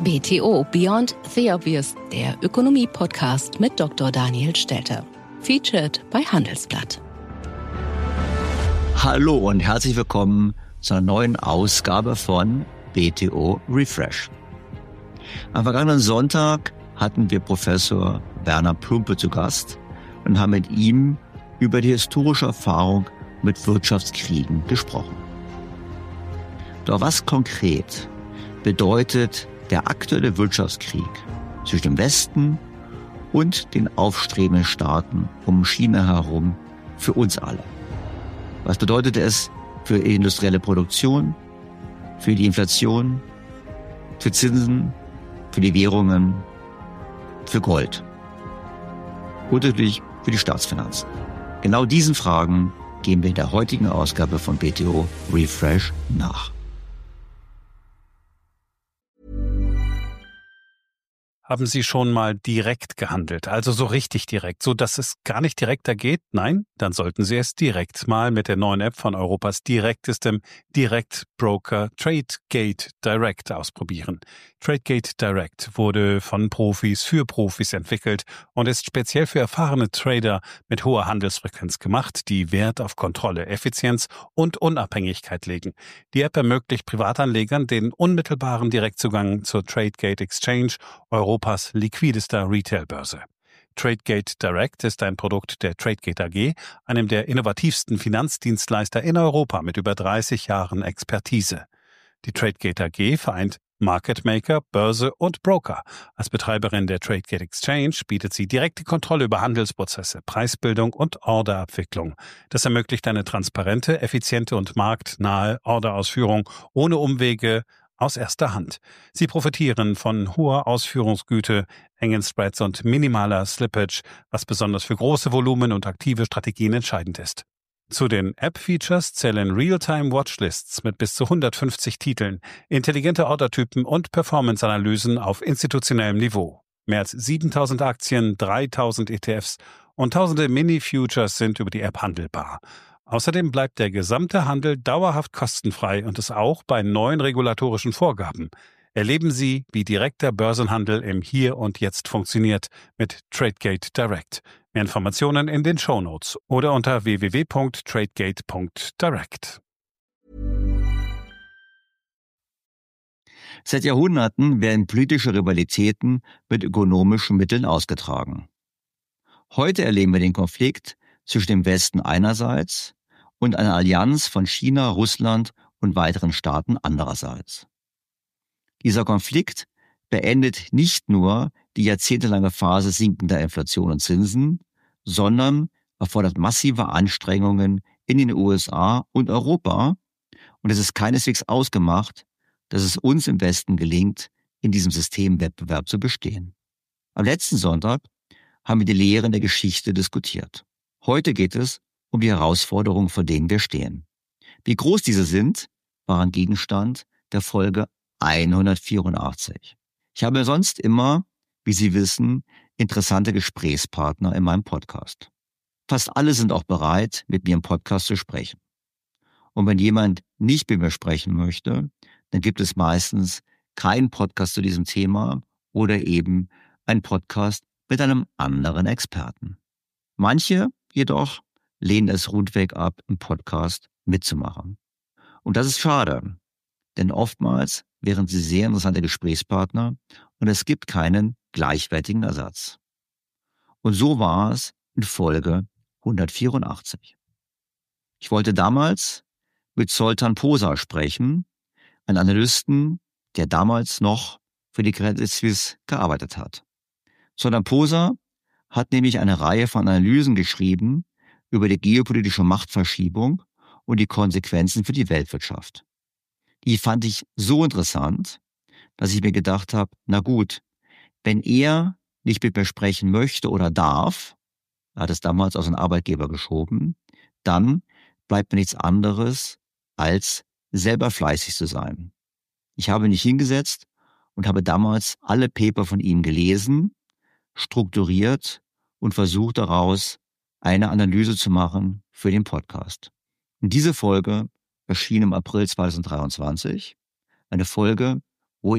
BTO Beyond the Obvious, der Ökonomie-Podcast mit Dr. Daniel Stelter. Featured bei Handelsblatt. Hallo und herzlich willkommen zu einer neuen Ausgabe von BTO Refresh. Am vergangenen Sonntag hatten wir Professor Werner Plumpe zu Gast und haben mit ihm über die historische Erfahrung mit Wirtschaftskriegen gesprochen. Doch was konkret bedeutet der aktuelle Wirtschaftskrieg zwischen dem Westen und den aufstrebenden Staaten um China herum für uns alle? Was bedeutet es für die industrielle Produktion, für die Inflation, für Zinsen, für die Währungen, für Gold und natürlich für die Staatsfinanzen? Genau diesen Fragen gehen wir in der heutigen Ausgabe von BTO Refresh nach. Haben Sie schon mal direkt gehandelt, also so richtig direkt, so dass es gar nicht direkter geht? Nein? Dann sollten Sie es direkt mal mit der neuen App von Europas direktestem Direktbroker TradeGate Direct ausprobieren. TradeGate Direct wurde von Profis für Profis entwickelt und ist speziell für erfahrene Trader mit hoher Handelsfrequenz gemacht, die Wert auf Kontrolle, Effizienz und Unabhängigkeit legen. Die App ermöglicht Privatanlegern den unmittelbaren Direktzugang zur TradeGate Exchange, Europas liquidester Retailbörse. TradeGate Direct ist ein Produkt der TradeGate AG, einem der innovativsten Finanzdienstleister in Europa mit über 30 Jahren Expertise. Die TradeGate AG vereint Market Maker, Börse und Broker. Als Betreiberin der TradeGate Exchange bietet sie direkte Kontrolle über Handelsprozesse, Preisbildung und Orderabwicklung. Das ermöglicht eine transparente, effiziente und marktnahe Orderausführung ohne Umwege aus erster Hand. Sie profitieren von hoher Ausführungsgüte, engen Spreads und minimaler Slippage, was besonders für große Volumen und aktive Strategien entscheidend ist. Zu den App-Features zählen Real-Time-Watchlists mit bis zu 150 Titeln, intelligente Ordertypen und Performance-Analysen auf institutionellem Niveau. Mehr als 7.000 Aktien, 3.000 ETFs und tausende Mini-Futures sind über die App handelbar. Außerdem bleibt der gesamte Handel dauerhaft kostenfrei und es auch bei neuen regulatorischen Vorgaben. Erleben Sie, wie direkter Börsenhandel im Hier und Jetzt funktioniert mit TradeGate Direct. Mehr Informationen in den Shownotes oder unter www.tradegate.direct. Seit Jahrhunderten werden politische Rivalitäten mit ökonomischen Mitteln ausgetragen. Heute erleben wir den Konflikt zwischen dem Westen einerseits und einer Allianz von China, Russland und weiteren Staaten andererseits. Dieser Konflikt beendet nicht nur die jahrzehntelange Phase sinkender Inflation und Zinsen, sondern erfordert massive Anstrengungen in den USA und Europa. Und es ist keineswegs ausgemacht, dass es uns im Westen gelingt, in diesem Systemwettbewerb zu bestehen. Am letzten Sonntag haben wir die Lehren der Geschichte diskutiert. Heute geht es um die Herausforderungen, vor denen wir stehen. Wie groß diese sind, waren Gegenstand der Folge 184. Ich habe sonst immer, wie Sie wissen, interessante Gesprächspartner in meinem Podcast. Fast alle sind auch bereit, mit mir im Podcast zu sprechen. Und wenn jemand nicht mit mir sprechen möchte, dann gibt es meistens keinen Podcast zu diesem Thema oder eben einen Podcast mit einem anderen Experten. Manche jedoch lehnen es rundweg ab, im Podcast mitzumachen. Und das ist schade, denn oftmals wären sie sehr interessante Gesprächspartner und es gibt keinen gleichwertigen Ersatz. Und so war es in Folge 184. Ich wollte damals mit Zoltan Posa sprechen, einem Analysten, der damals noch für die Credit Suisse gearbeitet hat. Zoltan Posa hat nämlich eine Reihe von Analysen geschrieben über die geopolitische Machtverschiebung und die Konsequenzen für die Weltwirtschaft. Die fand ich so interessant, dass ich mir gedacht habe, na gut, wenn er nicht mit mir sprechen möchte oder darf, er hat es damals aus einem Arbeitgeber geschoben, dann bleibt mir nichts anderes, als selber fleißig zu sein. Ich habe mich hingesetzt und habe damals alle Paper von ihm gelesen, strukturiert und versucht daraus eine Analyse zu machen für den Podcast. Und diese Folge erschien im April 2023, eine Folge, wo ich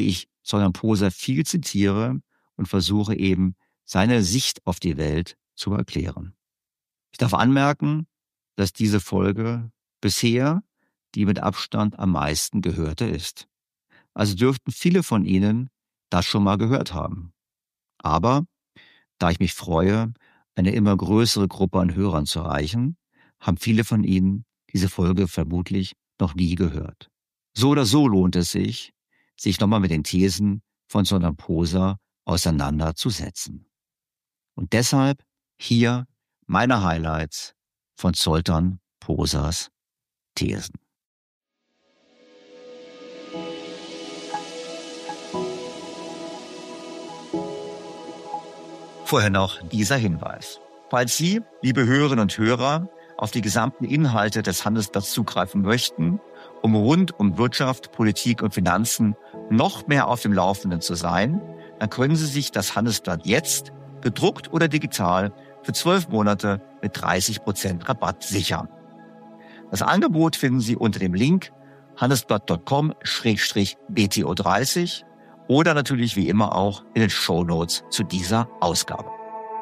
sondern Poser viel zitiere und versuche eben, seine Sicht auf die Welt zu erklären. Ich darf anmerken, dass diese Folge bisher die mit Abstand am meisten gehörte ist. Also dürften viele von Ihnen das schon mal gehört haben. Aber da ich mich freue, eine immer größere Gruppe an Hörern zu erreichen, haben viele von Ihnen diese Folge vermutlich noch nie gehört. So oder so lohnt es sich, sich nochmal mit den Thesen von Zoltan Poser auseinanderzusetzen. Und deshalb hier meine Highlights von Zoltan Posers Thesen. Vorher noch dieser Hinweis. Falls Sie, liebe Hörerinnen und Hörer, auf die gesamten Inhalte des Handelsblatts zugreifen möchten, um rund um Wirtschaft, Politik und Finanzen noch mehr auf dem Laufenden zu sein, dann können Sie sich das Handelsblatt jetzt, gedruckt oder digital, für 12 Monate mit 30% Rabatt sichern. Das Angebot finden Sie unter dem Link handelsblatt.com/BTO30 oder natürlich wie immer auch in den Shownotes zu dieser Ausgabe.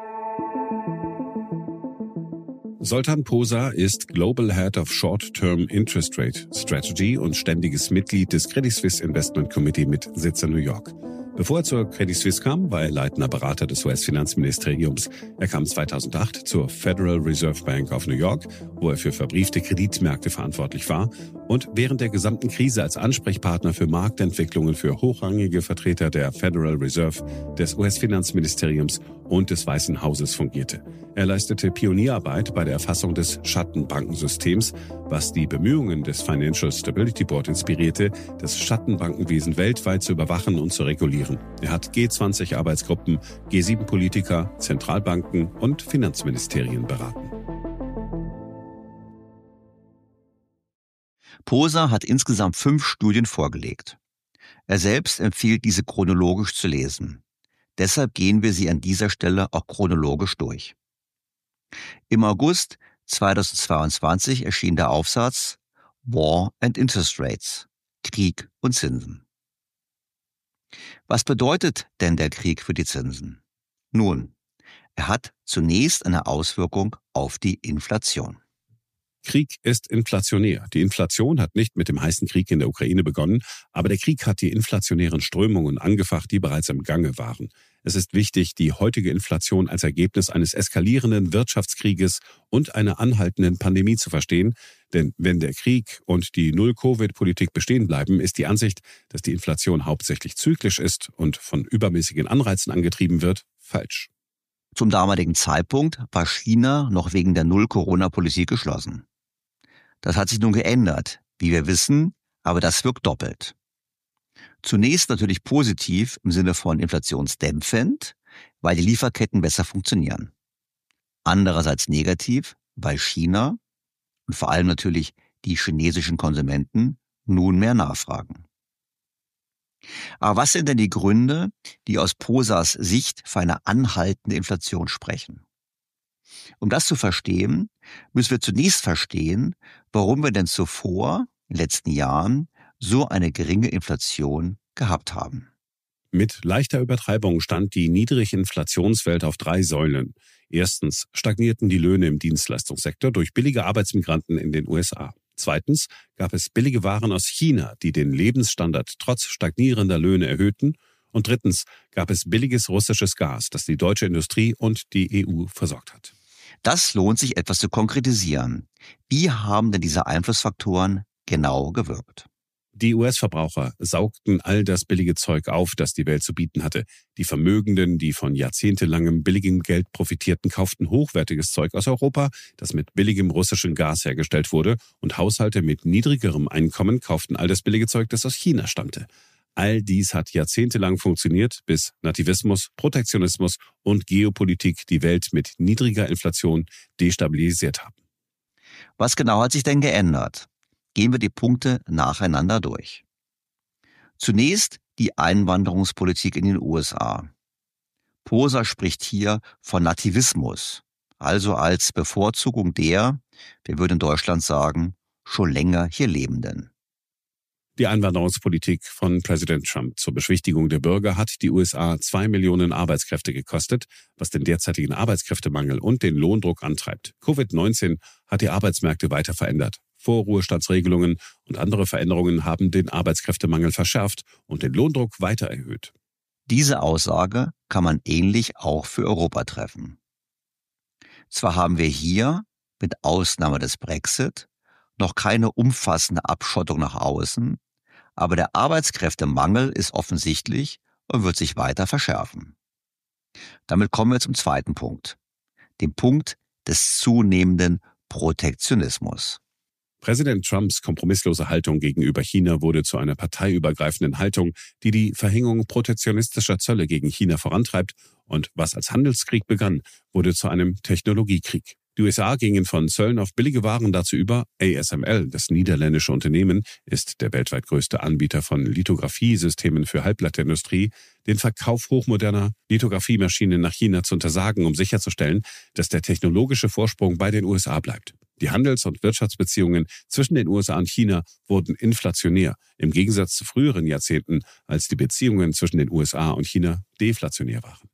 Zoltan Poser ist Global Head of Short-Term Interest Rate Strategy und ständiges Mitglied des Credit Suisse Investment Committee mit Sitz in New York. Bevor er zur Credit Suisse kam, war er leitender Berater des US-Finanzministeriums. Er kam 2008 zur Federal Reserve Bank of New York, wo er für verbriefte Kreditmärkte verantwortlich war und während der gesamten Krise als Ansprechpartner für Marktentwicklungen für hochrangige Vertreter der Federal Reserve, des US-Finanzministeriums und des Weißen Hauses fungierte. Er leistete Pionierarbeit bei der Erfassung des Schattenbankensystems, was die Bemühungen des Financial Stability Board inspirierte, das Schattenbankenwesen weltweit zu überwachen und zu regulieren. Er hat G20-Arbeitsgruppen, G7-Politiker, Zentralbanken und Finanzministerien beraten. Poser hat insgesamt 5 Studien vorgelegt. Er selbst empfiehlt, diese chronologisch zu lesen. Deshalb gehen wir sie an dieser Stelle auch chronologisch durch. Im August 2022 erschien der Aufsatz War and Interest Rates, Krieg und Zinsen. Was bedeutet denn der Krieg für die Zinsen? Nun, er hat zunächst eine Auswirkung auf die Inflation. Krieg ist inflationär. Die Inflation hat nicht mit dem heißen Krieg in der Ukraine begonnen, aber der Krieg hat die inflationären Strömungen angefacht, die bereits im Gange waren. Es ist wichtig, die heutige Inflation als Ergebnis eines eskalierenden Wirtschaftskrieges und einer anhaltenden Pandemie zu verstehen. Denn wenn der Krieg und die Null-Covid-Politik bestehen bleiben, ist die Ansicht, dass die Inflation hauptsächlich zyklisch ist und von übermäßigen Anreizen angetrieben wird, falsch. Zum damaligen Zeitpunkt war China noch wegen der Null-Corona-Politik geschlossen. Das hat sich nun geändert, wie wir wissen, aber das wirkt doppelt. Zunächst natürlich positiv im Sinne von inflationsdämpfend, weil die Lieferketten besser funktionieren. Andererseits negativ, weil China und vor allem natürlich die chinesischen Konsumenten nun mehr nachfragen. Aber was sind denn die Gründe, die aus Posers Sicht für eine anhaltende Inflation sprechen? Um das zu verstehen, müssen wir zunächst verstehen, warum wir denn zuvor in den letzten Jahren so eine geringe Inflation gehabt haben. Mit leichter Übertreibung stand die niedrige Inflationswelt auf 3 Säulen. Erstens stagnierten die Löhne im Dienstleistungssektor durch billige Arbeitsmigranten in den USA. Zweitens gab es billige Waren aus China, die den Lebensstandard trotz stagnierender Löhne erhöhten. Und drittens gab es billiges russisches Gas, das die deutsche Industrie und die EU versorgt hat. Das lohnt sich etwas zu konkretisieren. Wie haben denn diese Einflussfaktoren genau gewirkt? Die US-Verbraucher saugten all das billige Zeug auf, das die Welt zu bieten hatte. Die Vermögenden, die von jahrzehntelangem billigem Geld profitierten, kauften hochwertiges Zeug aus Europa, das mit billigem russischem Gas hergestellt wurde, und Haushalte mit niedrigerem Einkommen kauften all das billige Zeug, das aus China stammte. All dies hat jahrzehntelang funktioniert, bis Nativismus, Protektionismus und Geopolitik die Welt mit niedriger Inflation destabilisiert haben. Was genau hat sich denn geändert? Gehen wir die Punkte nacheinander durch. Zunächst die Einwanderungspolitik in den USA. Poser spricht hier von Nativismus, also als Bevorzugung der, wir würden in Deutschland sagen, schon länger hier Lebenden. Die Einwanderungspolitik von Präsident Trump zur Beschwichtigung der Bürger hat die USA 2 Millionen Arbeitskräfte gekostet, was den derzeitigen Arbeitskräftemangel und den Lohndruck antreibt. Covid-19 hat die Arbeitsmärkte weiter verändert. Vorruhestandsregelungen und andere Veränderungen haben den Arbeitskräftemangel verschärft und den Lohndruck weiter erhöht. Diese Aussage kann man ähnlich auch für Europa treffen. Zwar haben wir hier, mit Ausnahme des Brexit, noch keine umfassende Abschottung nach außen, aber der Arbeitskräftemangel ist offensichtlich und wird sich weiter verschärfen. Damit kommen wir zum zweiten Punkt, dem Punkt des zunehmenden Protektionismus. Präsident Trumps kompromisslose Haltung gegenüber China wurde zu einer parteiübergreifenden Haltung, die die Verhängung protektionistischer Zölle gegen China vorantreibt und was als Handelskrieg begann, wurde zu einem Technologiekrieg. Die USA gingen von Zöllen auf billige Waren dazu über, ASML, das niederländische Unternehmen, ist der weltweit größte Anbieter von Lithografiesystemen für Halbleiterindustrie, den Verkauf hochmoderner Lithografiemaschinen nach China zu untersagen, um sicherzustellen, dass der technologische Vorsprung bei den USA bleibt. Die Handels- und Wirtschaftsbeziehungen zwischen den USA und China wurden inflationär, im Gegensatz zu früheren Jahrzehnten, als die Beziehungen zwischen den USA und China deflationär waren.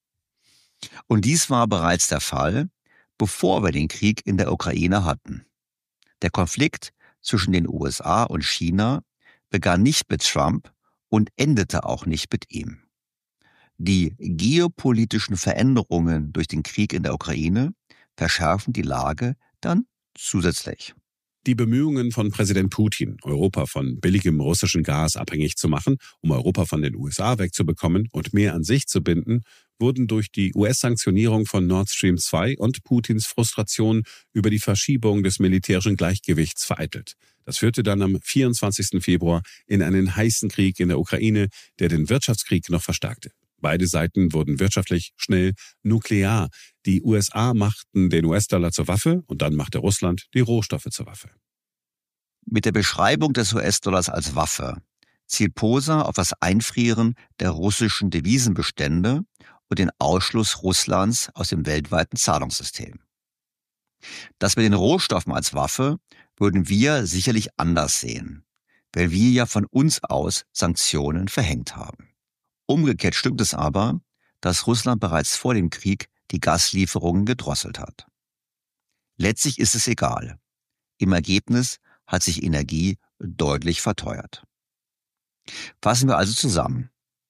Und dies war bereits der Fall, bevor wir den Krieg in der Ukraine hatten. Der Konflikt zwischen den USA und China begann nicht mit Trump und endete auch nicht mit ihm. Die geopolitischen Veränderungen durch den Krieg in der Ukraine verschärfen die Lage dann zusätzlich. Die Bemühungen von Präsident Putin, Europa von billigem russischen Gas abhängig zu machen, um Europa von den USA wegzubekommen und mehr an sich zu binden, wurden durch die US-Sanktionierung von Nord Stream 2 und Putins Frustration über die Verschiebung des militärischen Gleichgewichts vereitelt. Das führte dann am 24. Februar in einen heißen Krieg in der Ukraine, der den Wirtschaftskrieg noch verstärkte. Beide Seiten wurden wirtschaftlich schnell nuklear. Die USA machten den US-Dollar zur Waffe und dann machte Russland die Rohstoffe zur Waffe. Mit der Beschreibung des US-Dollars als Waffe zielt Posa auf das Einfrieren der russischen Devisenbestände und den Ausschluss Russlands aus dem weltweiten Zahlungssystem. Das mit den Rohstoffen als Waffe würden wir sicherlich anders sehen, weil wir ja von uns aus Sanktionen verhängt haben. Umgekehrt stimmt es aber, dass Russland bereits vor dem Krieg die Gaslieferungen gedrosselt hat. Letztlich ist es egal. Im Ergebnis hat sich Energie deutlich verteuert. Fassen wir also zusammen.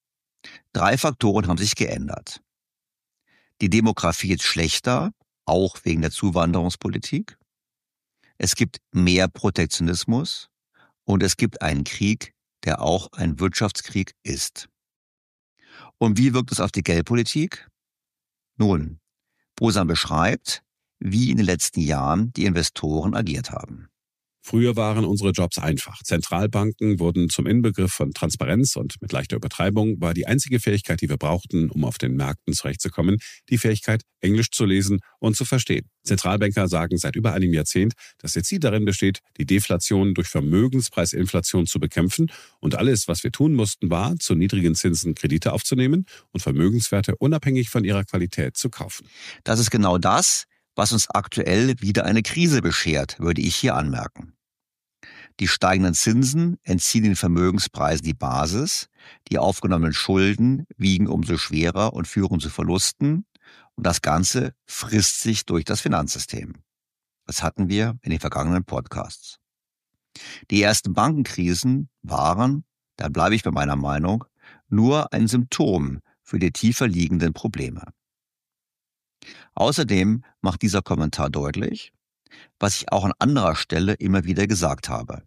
3 Faktoren haben sich geändert. Die Demografie ist schlechter, auch wegen der Zuwanderungspolitik. Es gibt mehr Protektionismus und es gibt einen Krieg, der auch ein Wirtschaftskrieg ist. Und wie wirkt es auf die Geldpolitik? Nun, Posa beschreibt, wie in den letzten Jahren die Investoren agiert haben. Früher waren unsere Jobs einfach. Zentralbanken wurden zum Inbegriff von Transparenz und mit leichter Übertreibung war die einzige Fähigkeit, die wir brauchten, um auf den Märkten zurechtzukommen, die Fähigkeit, Englisch zu lesen und zu verstehen. Zentralbanker sagen seit über einem Jahrzehnt, dass ihr Ziel darin besteht, die Deflation durch Vermögenspreisinflation zu bekämpfen und alles, was wir tun mussten, war, zu niedrigen Zinsen Kredite aufzunehmen und Vermögenswerte unabhängig von ihrer Qualität zu kaufen. Das ist genau das, was uns aktuell wieder eine Krise beschert, würde ich hier anmerken. Die steigenden Zinsen entziehen den Vermögenspreisen die Basis, die aufgenommenen Schulden wiegen umso schwerer und führen zu Verlusten und das Ganze frisst sich durch das Finanzsystem. Das hatten wir in den vergangenen Podcasts. Die ersten Bankenkrisen waren, da bleibe ich bei meiner Meinung, nur ein Symptom für die tiefer liegenden Probleme. Außerdem macht dieser Kommentar deutlich, was ich auch an anderer Stelle immer wieder gesagt habe.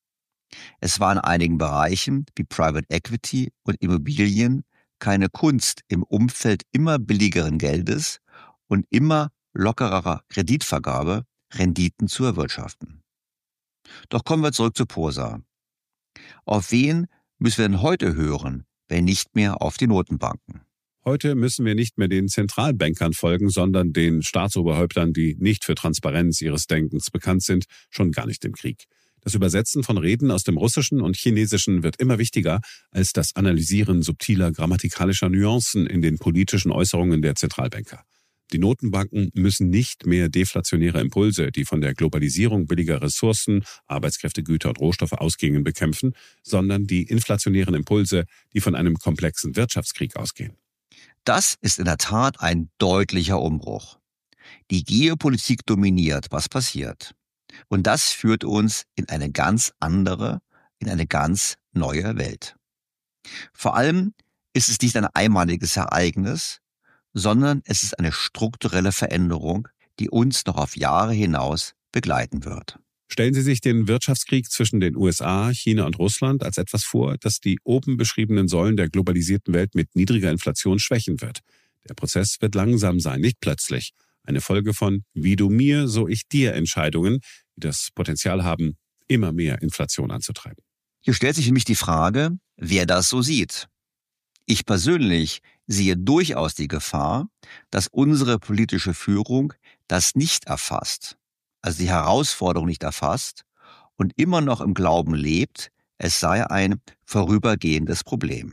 Es war in einigen Bereichen wie Private Equity und Immobilien keine Kunst, im Umfeld immer billigeren Geldes und immer lockerer Kreditvergabe Renditen zu erwirtschaften. Doch kommen wir zurück zu Posa. Auf wen müssen wir denn heute hören, wenn nicht mehr auf die Notenbanken? Heute müssen wir nicht mehr den Zentralbankern folgen, sondern den Staatsoberhäuptern, die nicht für Transparenz ihres Denkens bekannt sind, schon gar nicht im Krieg. Das Übersetzen von Reden aus dem Russischen und Chinesischen wird immer wichtiger als das Analysieren subtiler grammatikalischer Nuancen in den politischen Äußerungen der Zentralbanker. Die Notenbanken müssen nicht mehr deflationäre Impulse, die von der Globalisierung billiger Ressourcen, Arbeitskräfte, Güter und Rohstoffe ausgingen, bekämpfen, sondern die inflationären Impulse, die von einem komplexen Wirtschaftskrieg ausgehen. Das ist in der Tat ein deutlicher Umbruch. Die Geopolitik dominiert, was passiert. Und das führt uns in eine ganz andere, in eine ganz neue Welt. Vor allem ist es nicht ein einmaliges Ereignis, sondern es ist eine strukturelle Veränderung, die uns noch auf Jahre hinaus begleiten wird. Stellen Sie sich den Wirtschaftskrieg zwischen den USA, China und Russland als etwas vor, das die oben beschriebenen Säulen der globalisierten Welt mit niedriger Inflation schwächen wird. Der Prozess wird langsam sein, nicht plötzlich. Eine Folge von wie du mir, so ich dir Entscheidungen, die das Potenzial haben, immer mehr Inflation anzutreiben. Hier stellt sich für mich die Frage, wer das so sieht. Ich persönlich sehe durchaus die Gefahr, dass unsere politische Führung das nicht erfasst, also die Herausforderung nicht erfasst und immer noch im Glauben lebt, es sei ein vorübergehendes Problem.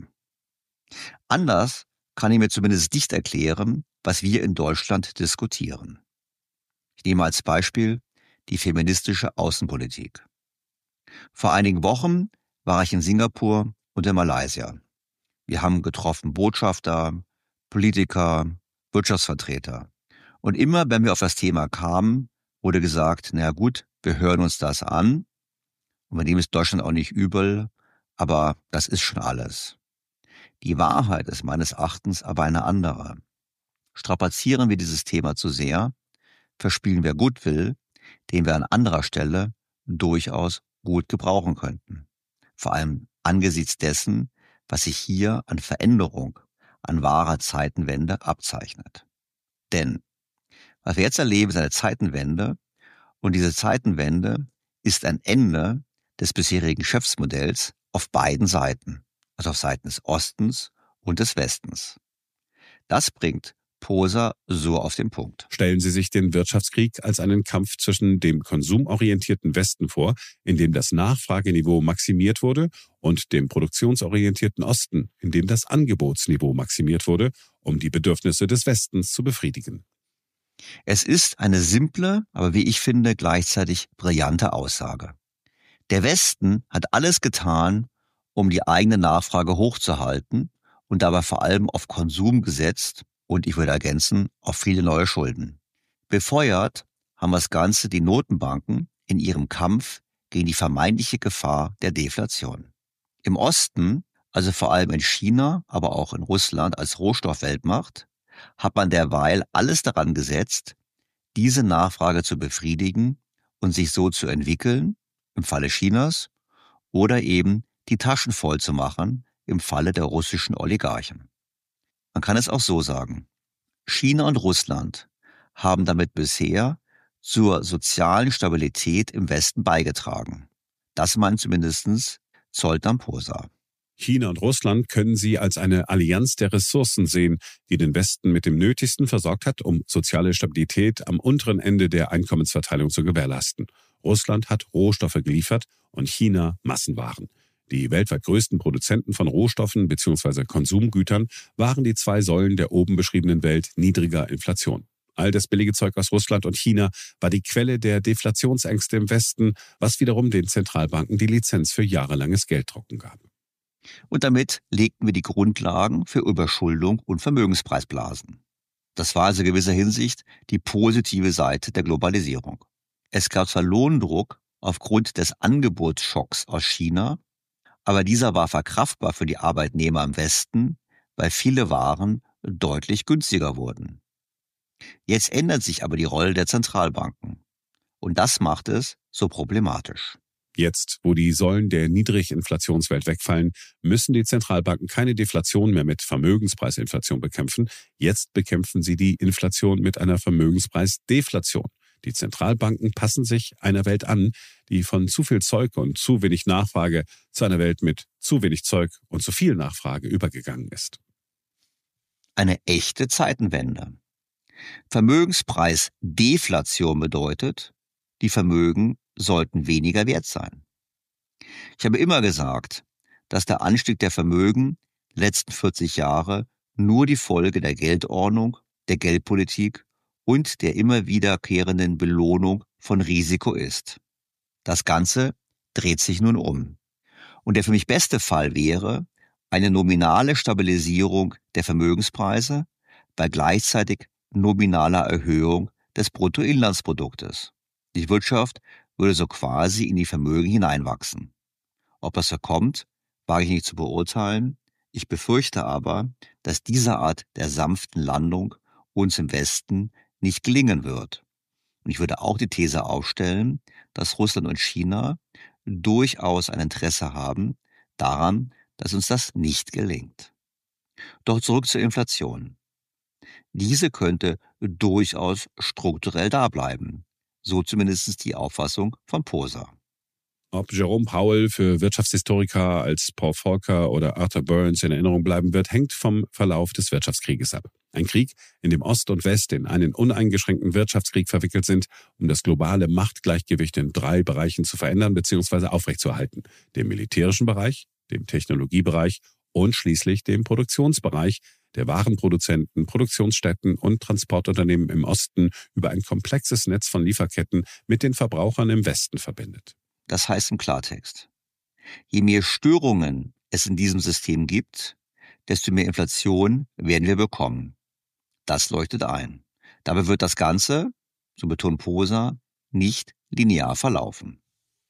Anders kann ich mir zumindest nicht erklären, was wir in Deutschland diskutieren. Ich nehme als Beispiel die feministische Außenpolitik. Vor einigen Wochen war ich in Singapur und in Malaysia. Wir haben getroffen Botschafter, Politiker, Wirtschaftsvertreter. Und immer, wenn wir auf das Thema kamen, wurde gesagt, na gut, wir hören uns das an. Und wir nehmen es Deutschland auch nicht übel, aber das ist schon alles. Die Wahrheit ist meines Erachtens aber eine andere. Strapazieren wir dieses Thema zu sehr, verspielen wir Goodwill, den wir an anderer Stelle durchaus gut gebrauchen könnten. Vor allem angesichts dessen, was sich hier an Veränderung, an wahrer Zeitenwende abzeichnet. Denn was wir jetzt erleben, ist eine Zeitenwende, und diese Zeitenwende ist ein Ende des bisherigen Geschäftsmodells auf beiden Seiten, also auf Seiten des Ostens und des Westens. Das bringt Poser so auf den Punkt. Stellen Sie sich den Wirtschaftskrieg als einen Kampf zwischen dem konsumorientierten Westen vor, in dem das Nachfrageniveau maximiert wurde, und dem produktionsorientierten Osten, in dem das Angebotsniveau maximiert wurde, um die Bedürfnisse des Westens zu befriedigen. Es ist eine simple, aber wie ich finde, gleichzeitig brillante Aussage. Der Westen hat alles getan, um die eigene Nachfrage hochzuhalten und dabei vor allem auf Konsum gesetzt und, ich würde ergänzen, auf viele neue Schulden. Befeuert haben das Ganze die Notenbanken in ihrem Kampf gegen die vermeintliche Gefahr der Deflation. Im Osten, also vor allem in China, aber auch in Russland als Rohstoffweltmacht, hat man derweil alles daran gesetzt, diese Nachfrage zu befriedigen und sich so zu entwickeln, im Falle Chinas, oder eben die Taschen voll zu machen, im Falle der russischen Oligarchen. Man kann es auch so sagen. China und Russland haben damit bisher zur sozialen Stabilität im Westen beigetragen. Das meint zumindest Zoltan Poser. China und Russland können sie als eine Allianz der Ressourcen sehen, die den Westen mit dem Nötigsten versorgt hat, um soziale Stabilität am unteren Ende der Einkommensverteilung zu gewährleisten. Russland hat Rohstoffe geliefert und China Massenwaren. Die weltweit größten Produzenten von Rohstoffen bzw. Konsumgütern waren die zwei Säulen der oben beschriebenen Welt niedriger Inflation. All das billige Zeug aus Russland und China war die Quelle der Deflationsängste im Westen, was wiederum den Zentralbanken die Lizenz für jahrelanges Gelddrucken gab. Und damit legten wir die Grundlagen für Überschuldung und Vermögenspreisblasen. Das war also in gewisser Hinsicht die positive Seite der Globalisierung. Es gab zwar Lohndruck aufgrund des Angebotsschocks aus China, aber dieser war verkraftbar für die Arbeitnehmer im Westen, weil viele Waren deutlich günstiger wurden. Jetzt ändert sich aber die Rolle der Zentralbanken. Und das macht es so problematisch. Jetzt, wo die Säulen der Niedriginflationswelt wegfallen, müssen die Zentralbanken keine Deflation mehr mit Vermögenspreisinflation bekämpfen. Jetzt bekämpfen sie die Inflation mit einer Vermögenspreisdeflation. Die Zentralbanken passen sich einer Welt an, die von zu viel Zeug und zu wenig Nachfrage zu einer Welt mit zu wenig Zeug und zu viel Nachfrage übergegangen ist. Eine echte Zeitenwende. Vermögenspreisdeflation bedeutet, die Vermögen sollten weniger wert sein. Ich habe immer gesagt, dass der Anstieg der Vermögen letzten 40 Jahre nur die Folge der Geldordnung, der Geldpolitik und der immer wiederkehrenden Belohnung von Risiko ist. Das Ganze dreht sich nun um. Und der für mich beste Fall wäre eine nominale Stabilisierung der Vermögenspreise bei gleichzeitig nominaler Erhöhung des Bruttoinlandsproduktes. Die Wirtschaft würde so quasi in die Vermögen hineinwachsen. Ob das so kommt, wage ich nicht zu beurteilen. Ich befürchte aber, dass diese Art der sanften Landung uns im Westen nicht gelingen wird. Und ich würde auch die These aufstellen, dass Russland und China durchaus ein Interesse haben daran, dass uns das nicht gelingt. Doch zurück zur Inflation. Diese könnte durchaus strukturell da bleiben. So zumindest die Auffassung von Posa. Ob Jerome Powell für Wirtschaftshistoriker als Paul Volcker oder Arthur Burns in Erinnerung bleiben wird, hängt vom Verlauf des Wirtschaftskrieges ab. Ein Krieg, in dem Ost und West in einen uneingeschränkten Wirtschaftskrieg verwickelt sind, um das globale Machtgleichgewicht in 3 Bereichen zu verändern bzw. aufrechtzuerhalten. Dem militärischen Bereich, dem Technologiebereich und schließlich dem Produktionsbereich, der Warenproduzenten, Produktionsstätten und Transportunternehmen im Osten über ein komplexes Netz von Lieferketten mit den Verbrauchern im Westen verbindet. Das heißt im Klartext, je mehr Störungen es in diesem System gibt, desto mehr Inflation werden wir bekommen. Das leuchtet ein. Dabei wird das Ganze, so betont Posa, nicht linear verlaufen.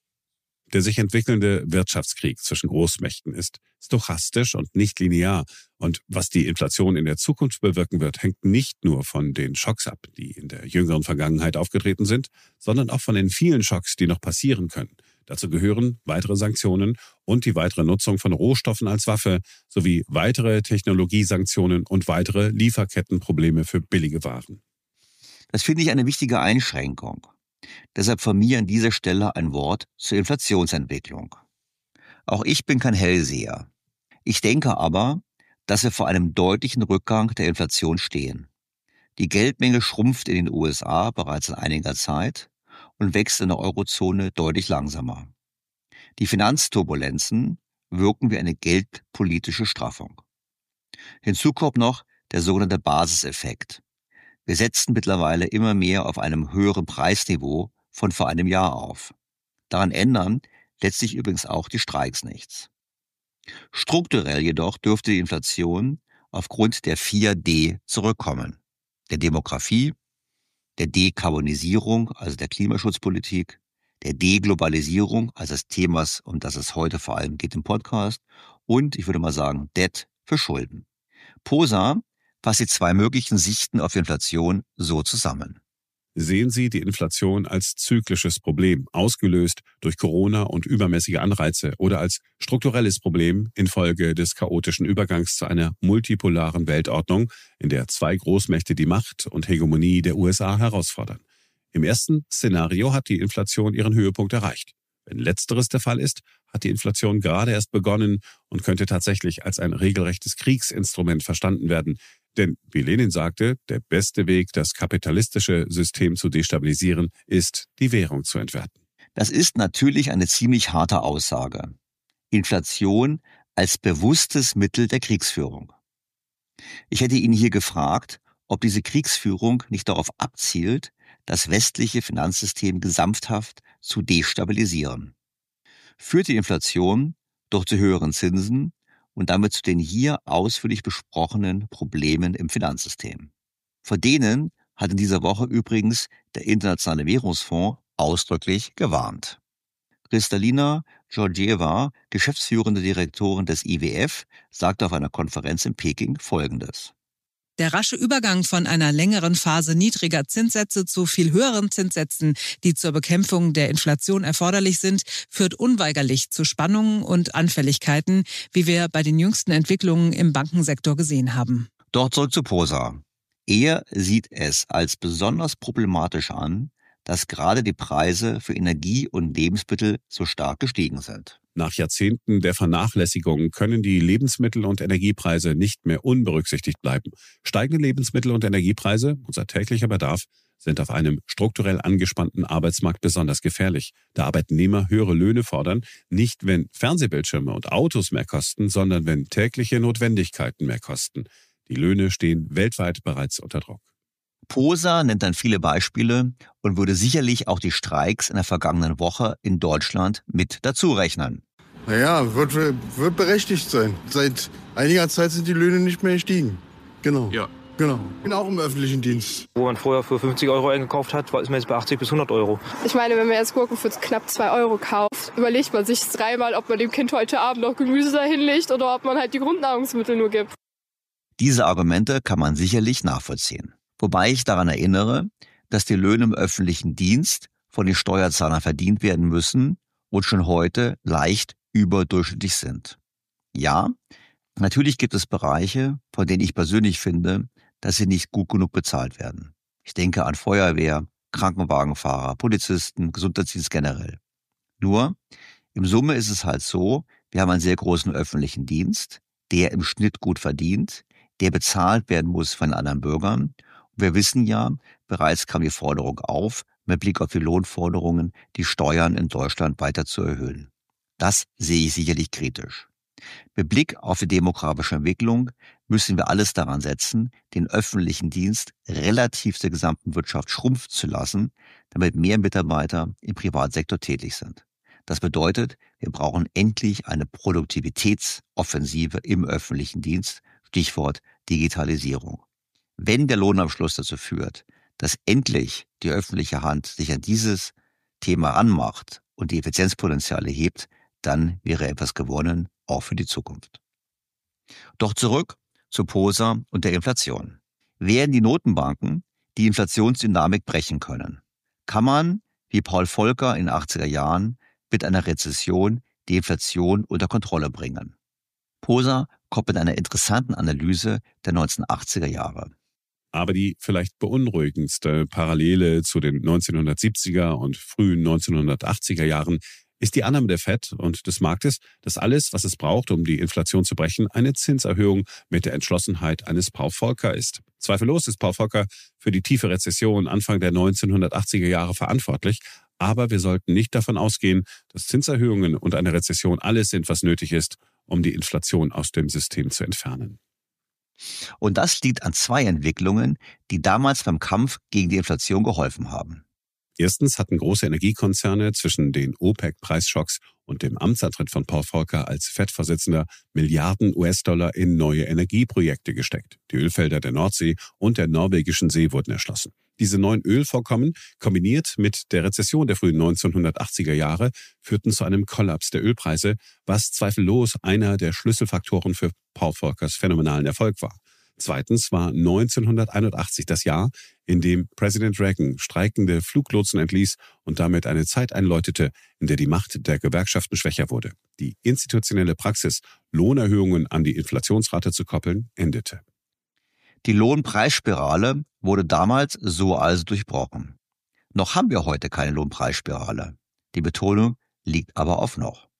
Der sich entwickelnde Wirtschaftskrieg zwischen Großmächten ist stochastisch und nicht linear. Und was die Inflation in der Zukunft bewirken wird, hängt nicht nur von den Schocks ab, die in der jüngeren Vergangenheit aufgetreten sind, sondern auch von den vielen Schocks, die noch passieren können. Dazu gehören weitere Sanktionen und die weitere Nutzung von Rohstoffen als Waffe sowie weitere Technologiesanktionen und weitere Lieferkettenprobleme für billige Waren. Das finde ich eine wichtige Einschränkung. Deshalb von mir an dieser Stelle ein Wort zur Inflationsentwicklung. Auch ich bin kein Hellseher. Ich denke aber, dass wir vor einem deutlichen Rückgang der Inflation stehen. Die Geldmenge schrumpft in den USA bereits seit einiger Zeit und wächst in der Eurozone deutlich langsamer. Die Finanzturbulenzen wirken wie eine geldpolitische Straffung. Hinzu kommt noch der sogenannte Basiseffekt. Wir setzen mittlerweile immer mehr auf einem höheren Preisniveau von vor einem Jahr auf. Daran ändern letztlich übrigens auch die Streiks nichts. Strukturell jedoch dürfte die Inflation aufgrund der 4D zurückkommen. Der Demografie, der Dekarbonisierung, also der Klimaschutzpolitik, der Deglobalisierung, also des Themas, um das es heute vor allem geht im Podcast, und ich würde mal sagen, Debt für Schulden. Posa fasst die 2 möglichen Sichten auf Inflation so zusammen. Sehen Sie die Inflation als zyklisches Problem, ausgelöst durch Corona und übermäßige Anreize, oder als strukturelles Problem infolge des chaotischen Übergangs zu einer multipolaren Weltordnung, in der 2 Großmächte die Macht und Hegemonie der USA herausfordern? Im ersten Szenario hat die Inflation ihren Höhepunkt erreicht. Wenn letzteres der Fall ist, hat die Inflation gerade erst begonnen und könnte tatsächlich als ein regelrechtes Kriegsinstrument verstanden werden. Denn, wie Lenin sagte, der beste Weg, das kapitalistische System zu destabilisieren, ist, die Währung zu entwerten. Das ist natürlich eine ziemlich harte Aussage. Inflation als bewusstes Mittel der Kriegsführung. Ich hätte ihn hier gefragt, ob diese Kriegsführung nicht darauf abzielt, das westliche Finanzsystem gesamthaft zu destabilisieren. Führt die Inflation doch zu höheren Zinsen und damit zu den hier ausführlich besprochenen Problemen im Finanzsystem. Vor denen hat in dieser Woche übrigens der Internationale Währungsfonds ausdrücklich gewarnt. Kristalina Georgieva, geschäftsführende Direktorin des IWF, sagte auf einer Konferenz in Peking Folgendes. Der rasche Übergang von einer längeren Phase niedriger Zinssätze zu viel höheren Zinssätzen, die zur Bekämpfung der Inflation erforderlich sind, führt unweigerlich zu Spannungen und Anfälligkeiten, wie wir bei den jüngsten Entwicklungen im Bankensektor gesehen haben. Doch zurück zu Posa. Er sieht es als besonders problematisch an, dass gerade die Preise für Energie und Lebensmittel so stark gestiegen sind. Nach Jahrzehnten der Vernachlässigung können die Lebensmittel- und Energiepreise nicht mehr unberücksichtigt bleiben. Steigende Lebensmittel- und Energiepreise, unser täglicher Bedarf, sind auf einem strukturell angespannten Arbeitsmarkt besonders gefährlich, da Arbeitnehmer höhere Löhne fordern, nicht wenn Fernsehbildschirme und Autos mehr kosten, sondern wenn tägliche Notwendigkeiten mehr kosten. Die Löhne stehen weltweit bereits unter Druck. Posa nennt dann viele Beispiele und würde sicherlich auch die Streiks in der vergangenen Woche in Deutschland mit dazu rechnen. Naja, wird berechtigt sein. Seit einiger Zeit sind die Löhne nicht mehr gestiegen. Genau. Ja. Genau. Ich bin auch im öffentlichen Dienst. Wo man vorher für 50 € eingekauft hat, ist man jetzt bei 80 bis 100 €. Ich meine, wenn man jetzt Gurken für knapp 2 € kauft, überlegt man sich dreimal, ob man dem Kind heute Abend noch Gemüse dahin legt oder ob man halt die Grundnahrungsmittel nur gibt. Diese Argumente kann man sicherlich nachvollziehen. Wobei ich daran erinnere, dass die Löhne im öffentlichen Dienst von den Steuerzahlern verdient werden müssen und schon heute leicht überdurchschnittlich sind. Ja, natürlich gibt es Bereiche, von denen ich persönlich finde, dass sie nicht gut genug bezahlt werden. Ich denke an Feuerwehr, Krankenwagenfahrer, Polizisten, Gesundheitsdienst generell. Nur, im Summe ist es halt so, wir haben einen sehr großen öffentlichen Dienst, der im Schnitt gut verdient, der bezahlt werden muss von anderen Bürgern. Und wir wissen ja, bereits kam die Forderung auf, mit Blick auf die Lohnforderungen, die Steuern in Deutschland weiter zu erhöhen. Das sehe ich sicherlich kritisch. Mit Blick auf die demografische Entwicklung müssen wir alles daran setzen, den öffentlichen Dienst relativ der gesamten Wirtschaft schrumpfen zu lassen, damit mehr Mitarbeiter im Privatsektor tätig sind. Das bedeutet, wir brauchen endlich eine Produktivitätsoffensive im öffentlichen Dienst, Stichwort Digitalisierung. Wenn der Lohnabschluss dazu führt, dass endlich die öffentliche Hand sich an dieses Thema ranmacht und die Effizienzpotenziale hebt, dann wäre etwas gewonnen, auch für die Zukunft. Doch zurück zu Posa und der Inflation. Werden die Notenbanken die Inflationsdynamik brechen können? Kann man, wie Paul Volcker in den 80er Jahren, mit einer Rezession die Inflation unter Kontrolle bringen? Posa kommt mit einer interessanten Analyse der 1980er Jahre. Aber die vielleicht beunruhigendste Parallele zu den 1970er und frühen 1980er Jahren ist die Annahme der FED und des Marktes, dass alles, was es braucht, um die Inflation zu brechen, eine Zinserhöhung mit der Entschlossenheit eines Paul Volcker ist. Zweifellos ist Paul Volcker für die tiefe Rezession Anfang der 1980er Jahre verantwortlich, aber wir sollten nicht davon ausgehen, dass Zinserhöhungen und eine Rezession alles sind, was nötig ist, um die Inflation aus dem System zu entfernen. Und das liegt an zwei Entwicklungen, die damals beim Kampf gegen die Inflation geholfen haben. Erstens hatten große Energiekonzerne zwischen den OPEC-Preisschocks und dem Amtsantritt von Paul Volcker als FED-Vorsitzender Milliarden US-Dollar in neue Energieprojekte gesteckt. Die Ölfelder der Nordsee und der norwegischen See wurden erschlossen. Diese neuen Ölvorkommen, kombiniert mit der Rezession der frühen 1980er Jahre, führten zu einem Kollaps der Ölpreise, was zweifellos einer der Schlüsselfaktoren für Paul Volckers phänomenalen Erfolg war. Zweitens war 1981 das Jahr, in dem Präsident Reagan streikende Fluglotsen entließ und damit eine Zeit einläutete, in der die Macht der Gewerkschaften schwächer wurde. Die institutionelle Praxis, Lohnerhöhungen an die Inflationsrate zu koppeln, endete. Die Lohnpreisspirale wurde damals so also durchbrochen. Noch haben wir heute keine Lohnpreisspirale. Die Betonung liegt aber auf noch.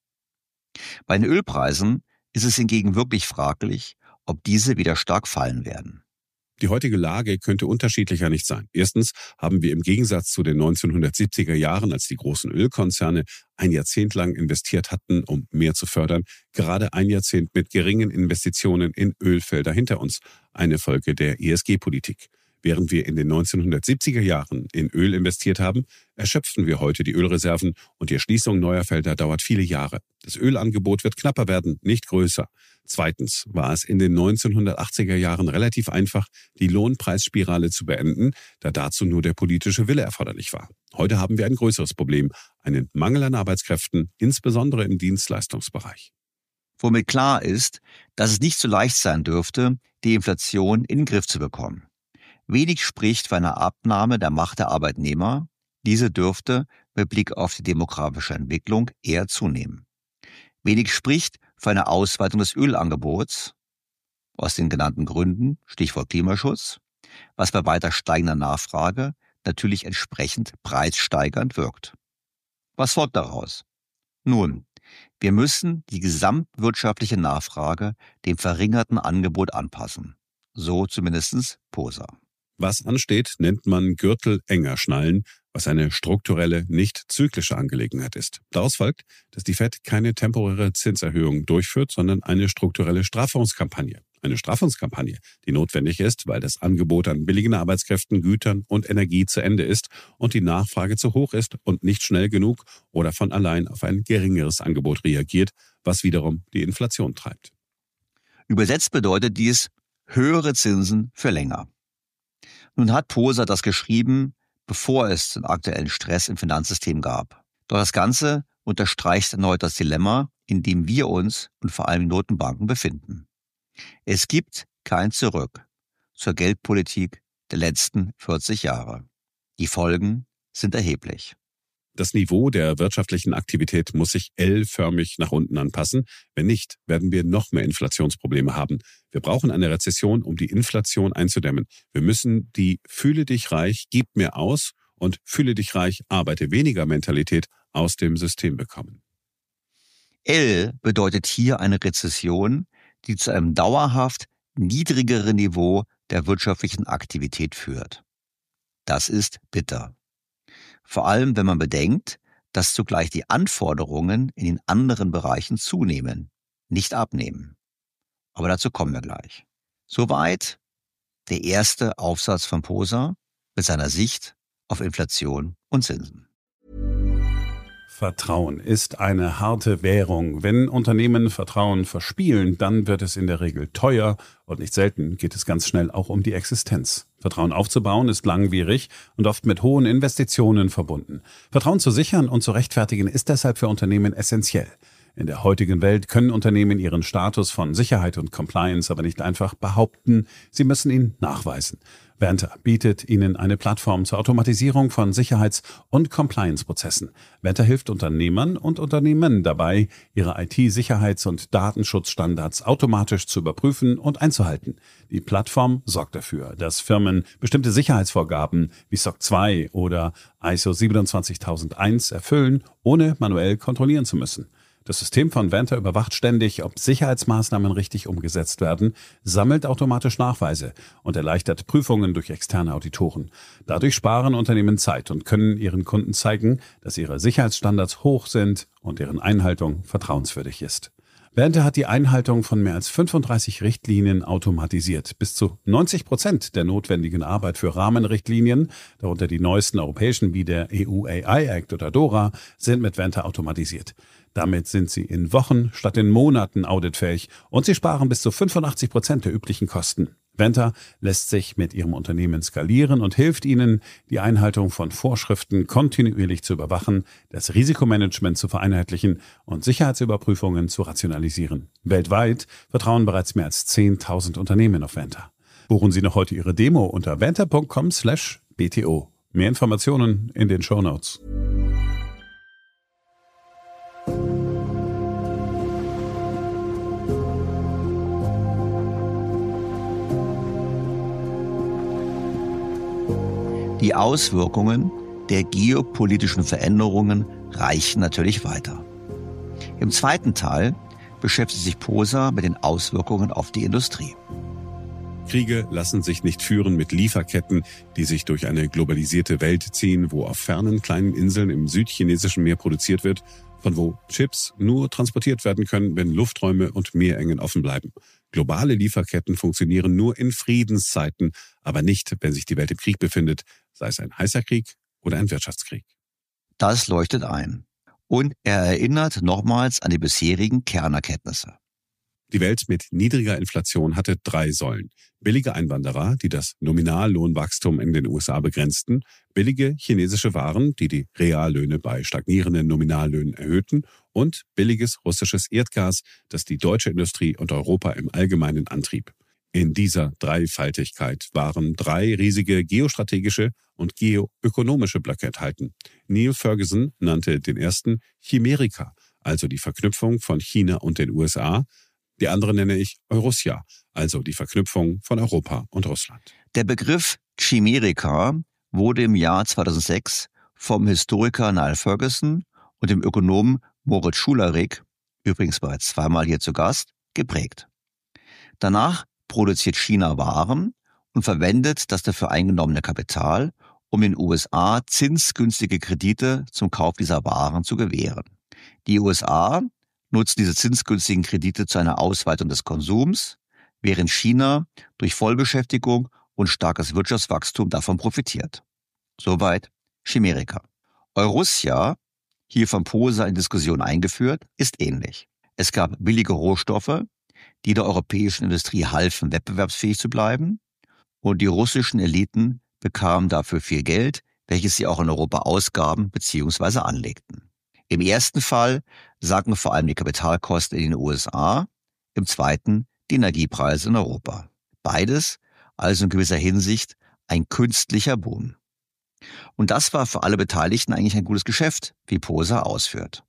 Bei den Ölpreisen ist es hingegen wirklich fraglich, ob diese wieder stark fallen werden. Die heutige Lage könnte unterschiedlicher nicht sein. Erstens haben wir im Gegensatz zu den 1970er Jahren, als die großen Ölkonzerne ein Jahrzehnt lang investiert hatten, um mehr zu fördern, gerade ein Jahrzehnt mit geringen Investitionen in Ölfelder hinter uns, eine Folge der ESG-Politik. Während wir in den 1970er Jahren in Öl investiert haben, erschöpfen wir heute die Ölreserven und die Erschließung neuer Felder dauert viele Jahre. Das Ölangebot wird knapper werden, nicht größer. Zweitens war es in den 1980er Jahren relativ einfach, die Lohnpreisspirale zu beenden, da dazu nur der politische Wille erforderlich war. Heute haben wir ein größeres Problem, einen Mangel an Arbeitskräften, insbesondere im Dienstleistungsbereich. Womit klar ist, dass es nicht so leicht sein dürfte, die Inflation in den Griff zu bekommen. Wenig spricht für eine Abnahme der Macht der Arbeitnehmer. Diese dürfte mit Blick auf die demografische Entwicklung eher zunehmen. Wenig spricht für eine Ausweitung des Ölangebots, aus den genannten Gründen, Stichwort Klimaschutz, was bei weiter steigender Nachfrage natürlich entsprechend preissteigernd wirkt. Was folgt daraus? Nun, wir müssen die gesamtwirtschaftliche Nachfrage dem verringerten Angebot anpassen. So zumindest Posa. Was ansteht, nennt man Gürtel enger schnallen, was eine strukturelle, nicht zyklische Angelegenheit ist. Daraus folgt, dass die FED keine temporäre Zinserhöhung durchführt, sondern eine strukturelle Straffungskampagne. Eine Straffungskampagne, die notwendig ist, weil das Angebot an billigen Arbeitskräften, Gütern und Energie zu Ende ist und die Nachfrage zu hoch ist und nicht schnell genug oder von allein auf ein geringeres Angebot reagiert, was wiederum die Inflation treibt. Übersetzt bedeutet dies höhere Zinsen für länger. Nun hat Poser das geschrieben, bevor es den aktuellen Stress im Finanzsystem gab. Doch das Ganze unterstreicht erneut das Dilemma, in dem wir uns und vor allem die Notenbanken befinden. Es gibt kein Zurück zur Geldpolitik der letzten 40 Jahre. Die Folgen sind erheblich. Das Niveau der wirtschaftlichen Aktivität muss sich L-förmig nach unten anpassen. Wenn nicht, werden wir noch mehr Inflationsprobleme haben. Wir brauchen eine Rezession, um die Inflation einzudämmen. Wir müssen die Fühle dich reich, gib mir aus und fühle dich reich, arbeite weniger Mentalität aus dem System bekommen. L bedeutet hier eine Rezession, die zu einem dauerhaft niedrigeren Niveau der wirtschaftlichen Aktivität führt. Das ist bitter. Vor allem, wenn man bedenkt, dass zugleich die Anforderungen in den anderen Bereichen zunehmen, nicht abnehmen. Aber dazu kommen wir gleich. Soweit der erste Aufsatz von Poser mit seiner Sicht auf Inflation und Zinsen. Vertrauen ist eine harte Währung. Wenn Unternehmen Vertrauen verspielen, dann wird es in der Regel teuer und nicht selten geht es ganz schnell auch um die Existenz. Vertrauen aufzubauen ist langwierig und oft mit hohen Investitionen verbunden. Vertrauen zu sichern und zu rechtfertigen ist deshalb für Unternehmen essentiell. In der heutigen Welt können Unternehmen ihren Status von Sicherheit und Compliance aber nicht einfach behaupten, sie müssen ihn nachweisen. Vanta bietet Ihnen eine Plattform zur Automatisierung von Sicherheits- und Compliance-Prozessen. Vanta hilft Unternehmern und Unternehmen dabei, ihre IT-Sicherheits- und Datenschutzstandards automatisch zu überprüfen und einzuhalten. Die Plattform sorgt dafür, dass Firmen bestimmte Sicherheitsvorgaben wie SOC 2 oder ISO 27001 erfüllen, ohne manuell kontrollieren zu müssen. Das System von Vanta überwacht ständig, ob Sicherheitsmaßnahmen richtig umgesetzt werden, sammelt automatisch Nachweise und erleichtert Prüfungen durch externe Auditoren. Dadurch sparen Unternehmen Zeit und können ihren Kunden zeigen, dass ihre Sicherheitsstandards hoch sind und deren Einhaltung vertrauenswürdig ist. Vanta hat die Einhaltung von mehr als 35 Richtlinien automatisiert. Bis zu 90% der notwendigen Arbeit für Rahmenrichtlinien, darunter die neuesten europäischen wie der EU AI Act oder DORA, sind mit Vanta automatisiert. Damit sind sie in Wochen statt in Monaten auditfähig und sie sparen bis zu 85% der üblichen Kosten. Vanta lässt sich mit ihrem Unternehmen skalieren und hilft ihnen, die Einhaltung von Vorschriften kontinuierlich zu überwachen, das Risikomanagement zu vereinheitlichen und Sicherheitsüberprüfungen zu rationalisieren. Weltweit vertrauen bereits mehr als 10.000 Unternehmen auf Vanta. Buchen Sie noch heute Ihre Demo unter vanta.com/BTO. Mehr Informationen in den Shownotes. Die Auswirkungen der geopolitischen Veränderungen reichen natürlich weiter. Im zweiten Teil beschäftigt sich Poser mit den Auswirkungen auf die Industrie. Kriege lassen sich nicht führen mit Lieferketten, die sich durch eine globalisierte Welt ziehen, wo auf fernen kleinen Inseln im südchinesischen Meer produziert wird, von wo Chips nur transportiert werden können, wenn Lufträume und Meerengen offen bleiben. Globale Lieferketten funktionieren nur in Friedenszeiten, aber nicht, wenn sich die Welt im Krieg befindet, sei es ein heißer Krieg oder ein Wirtschaftskrieg. Das leuchtet ein. Und er erinnert nochmals an die bisherigen Kernerkenntnisse. Die Welt mit niedriger Inflation hatte 3 Säulen. Billige Einwanderer, die das Nominallohnwachstum in den USA begrenzten, billige chinesische Waren, die die Reallöhne bei stagnierenden Nominallöhnen erhöhten und billiges russisches Erdgas, das die deutsche Industrie und Europa im Allgemeinen antrieb. In dieser Dreifaltigkeit waren 3 riesige geostrategische und geoökonomische Blöcke enthalten. Neil Ferguson nannte den ersten Chimerika, also die Verknüpfung von China und den USA. Die andere nenne ich Eurussia, also die Verknüpfung von Europa und Russland. Der Begriff Chimerika wurde im Jahr 2006 vom Historiker Niall Ferguson und dem Ökonomen Moritz Schularik, übrigens bereits zweimal hier zu Gast, geprägt. Danach produziert China Waren und verwendet das dafür eingenommene Kapital, um den USA zinsgünstige Kredite zum Kauf dieser Waren zu gewähren. Die USA nutzen diese zinsgünstigen Kredite zu einer Ausweitung des Konsums, während China durch Vollbeschäftigung und starkes Wirtschaftswachstum davon profitiert. Soweit Chimerica. Eurussia, hier von Posa in Diskussion eingeführt, ist ähnlich. Es gab billige Rohstoffe, die der europäischen Industrie halfen, wettbewerbsfähig zu bleiben, und die russischen Eliten bekamen dafür viel Geld, welches sie auch in Europa ausgaben bzw. anlegten. Im ersten Fall sanken vor allem die Kapitalkosten in den USA, im zweiten die Energiepreise in Europa. Beides also in gewisser Hinsicht ein künstlicher Boom. Und das war für alle Beteiligten eigentlich ein gutes Geschäft, wie Posa ausführt.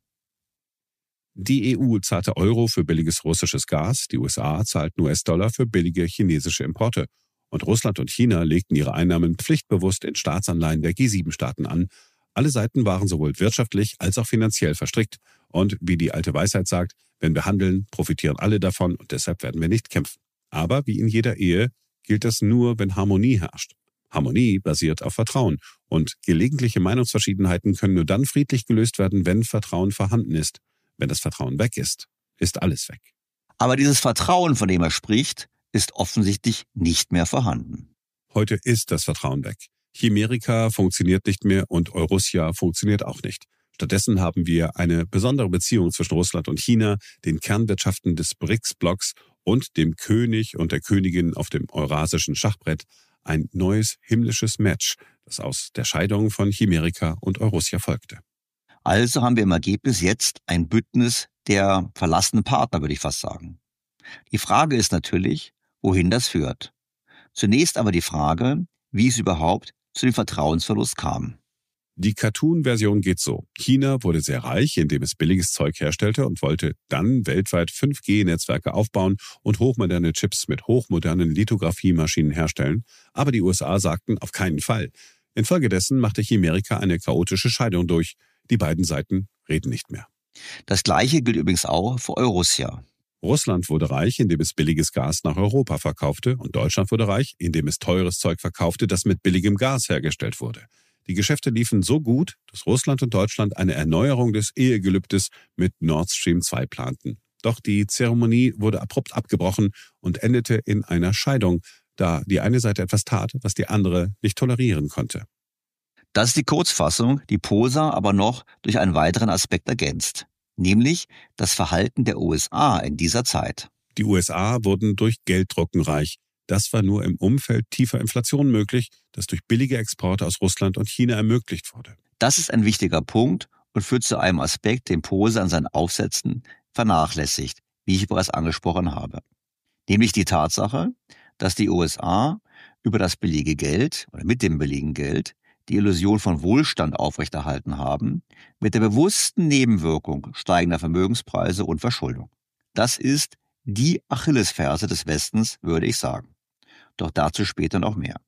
Die EU zahlte Euro für billiges russisches Gas, die USA zahlten US-Dollar für billige chinesische Importe. Und Russland und China legten ihre Einnahmen pflichtbewusst in Staatsanleihen der G7-Staaten an. Alle Seiten waren sowohl wirtschaftlich als auch finanziell verstrickt. Und wie die alte Weisheit sagt, wenn wir handeln, profitieren alle davon und deshalb werden wir nicht kämpfen. Aber wie in jeder Ehe gilt das nur, wenn Harmonie herrscht. Harmonie basiert auf Vertrauen und gelegentliche Meinungsverschiedenheiten können nur dann friedlich gelöst werden, wenn Vertrauen vorhanden ist. Wenn das Vertrauen weg ist, ist alles weg. Aber dieses Vertrauen, von dem er spricht, ist offensichtlich nicht mehr vorhanden. Heute ist das Vertrauen weg. Chimerica funktioniert nicht mehr und Eurussia funktioniert auch nicht. Stattdessen haben wir eine besondere Beziehung zwischen Russland und China, den Kernwirtschaften des BRICS-Blocks und dem König und der Königin auf dem eurasischen Schachbrett. Ein neues himmlisches Match, das aus der Scheidung von Chimerica und Eurussia folgte. Also haben wir im Ergebnis jetzt ein Bündnis der verlassenen Partner, würde ich fast sagen. Die Frage ist natürlich, wohin das führt. Zunächst aber die Frage, wie es überhaupt zu dem Vertrauensverlust kam. Die Cartoon-Version geht so. China wurde sehr reich, indem es billiges Zeug herstellte und wollte dann weltweit 5G-Netzwerke aufbauen und hochmoderne Chips mit hochmodernen Lithografiemaschinen herstellen. Aber die USA sagten auf keinen Fall. Infolgedessen machte Chimerica eine chaotische Scheidung durch. Die beiden Seiten reden nicht mehr. Das Gleiche gilt übrigens auch für Eurussia. Russland wurde reich, indem es billiges Gas nach Europa verkaufte und Deutschland wurde reich, indem es teures Zeug verkaufte, das mit billigem Gas hergestellt wurde. Die Geschäfte liefen so gut, dass Russland und Deutschland eine Erneuerung des Ehegelübdes mit Nord Stream 2 planten. Doch die Zeremonie wurde abrupt abgebrochen und endete in einer Scheidung, da die eine Seite etwas tat, was die andere nicht tolerieren konnte. Das ist die Kurzfassung, die Posa aber noch durch einen weiteren Aspekt ergänzt, nämlich das Verhalten der USA in dieser Zeit. Die USA wurden durch Gelddrucken reich. Das war nur im Umfeld tiefer Inflation möglich, das durch billige Exporte aus Russland und China ermöglicht wurde. Das ist ein wichtiger Punkt und führt zu einem Aspekt, den Posa an seinen Aufsätzen vernachlässigt, wie ich bereits angesprochen habe. Nämlich die Tatsache, dass die USA über das billige Geld oder mit dem billigen Geld die Illusion von Wohlstand aufrechterhalten haben, mit der bewussten Nebenwirkung steigender Vermögenspreise und Verschuldung. Das ist die Achillesferse des Westens, würde ich sagen. Doch dazu später noch mehr.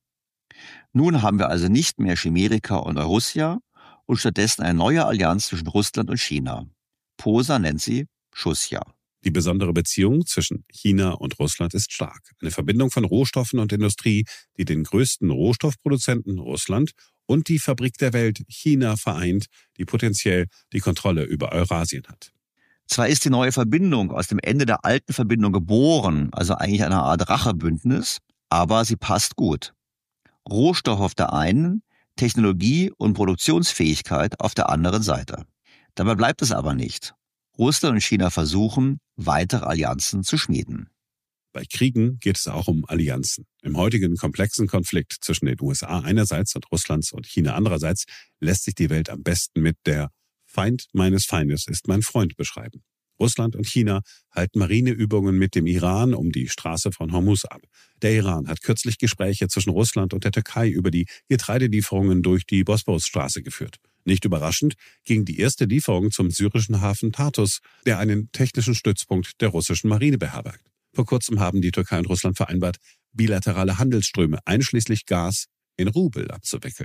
Nun haben wir also nicht mehr Chimerica und Eurussia und stattdessen eine neue Allianz zwischen Russland und China. Posa nennt sie Chussia. Die besondere Beziehung zwischen China und Russland ist stark. Eine Verbindung von Rohstoffen und Industrie, die den größten Rohstoffproduzenten Russland und die Fabrik der Welt China vereint, die potenziell die Kontrolle über Eurasien hat. Zwar ist die neue Verbindung aus dem Ende der alten Verbindung geboren, also eigentlich eine Art Rachebündnis, aber sie passt gut. Rohstoff auf der einen, Technologie und Produktionsfähigkeit auf der anderen Seite. Dabei bleibt es aber nicht. Russland und China versuchen, weitere Allianzen zu schmieden. Bei Kriegen geht es auch um Allianzen. Im heutigen komplexen Konflikt zwischen den USA einerseits und Russlands und China andererseits lässt sich die Welt am besten mit der Feind meines Feindes ist mein Freund beschreiben. Russland und China halten Marineübungen mit dem Iran um die Straße von Hormuz ab. Der Iran hat kürzlich Gespräche zwischen Russland und der Türkei über die Getreidelieferungen durch die Bosporusstraße geführt. Nicht überraschend ging die erste Lieferung zum syrischen Hafen Tartus, der einen technischen Stützpunkt der russischen Marine beherbergt. Vor kurzem haben die Türkei und Russland vereinbart, bilaterale Handelsströme einschließlich Gas in Rubel abzuwickeln.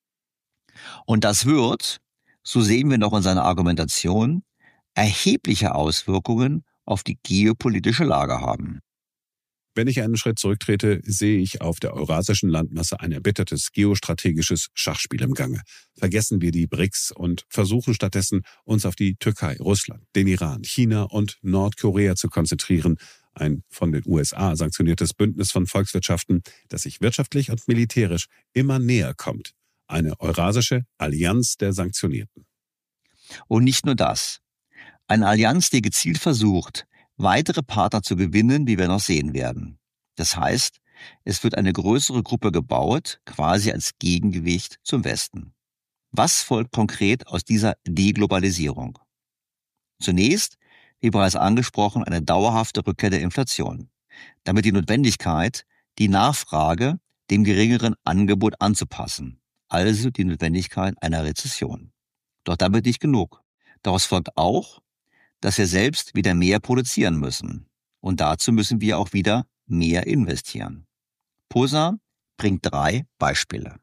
Und das wird, so sehen wir noch in seiner Argumentation, erhebliche Auswirkungen auf die geopolitische Lage haben. Wenn ich einen Schritt zurücktrete, sehe ich auf der eurasischen Landmasse ein erbittertes geostrategisches Schachspiel im Gange. Vergessen wir die BRICS und versuchen stattdessen, uns auf die Türkei, Russland, den Iran, China und Nordkorea zu konzentrieren. ein von den USA sanktioniertes Bündnis von Volkswirtschaften, das sich wirtschaftlich und militärisch immer näher kommt. Eine eurasische Allianz der Sanktionierten. Und nicht nur das. Eine Allianz, die gezielt versucht, weitere Partner zu gewinnen, wie wir noch sehen werden. Das heißt, es wird eine größere Gruppe gebaut, quasi als Gegengewicht zum Westen. Was folgt konkret aus dieser Deglobalisierung? Zunächst, wie bereits angesprochen, eine dauerhafte Rückkehr der Inflation, damit die Notwendigkeit, die Nachfrage dem geringeren Angebot anzupassen, also die Notwendigkeit einer Rezession. Doch damit nicht genug. Daraus folgt auch, dass wir selbst wieder mehr produzieren müssen. Und dazu müssen wir auch wieder mehr investieren. POSA bringt 3 Beispiele.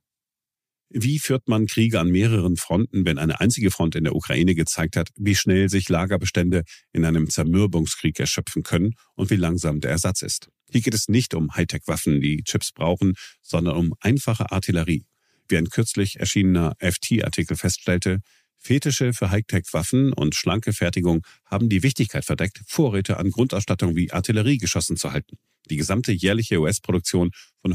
Wie führt man Kriege an mehreren Fronten, wenn eine einzige Front in der Ukraine gezeigt hat, wie schnell sich Lagerbestände in einem Zermürbungskrieg erschöpfen können und wie langsam der Ersatz ist? Hier geht es nicht um Hightech-Waffen, die Chips brauchen, sondern um einfache Artillerie. Wie ein kürzlich erschienener FT-Artikel feststellte, Fetische für Hightech-Waffen und schlanke Fertigung haben die Wichtigkeit verdeckt, Vorräte an Grundausstattung wie Artilleriegeschossen zu halten. Die gesamte jährliche US-Produktion von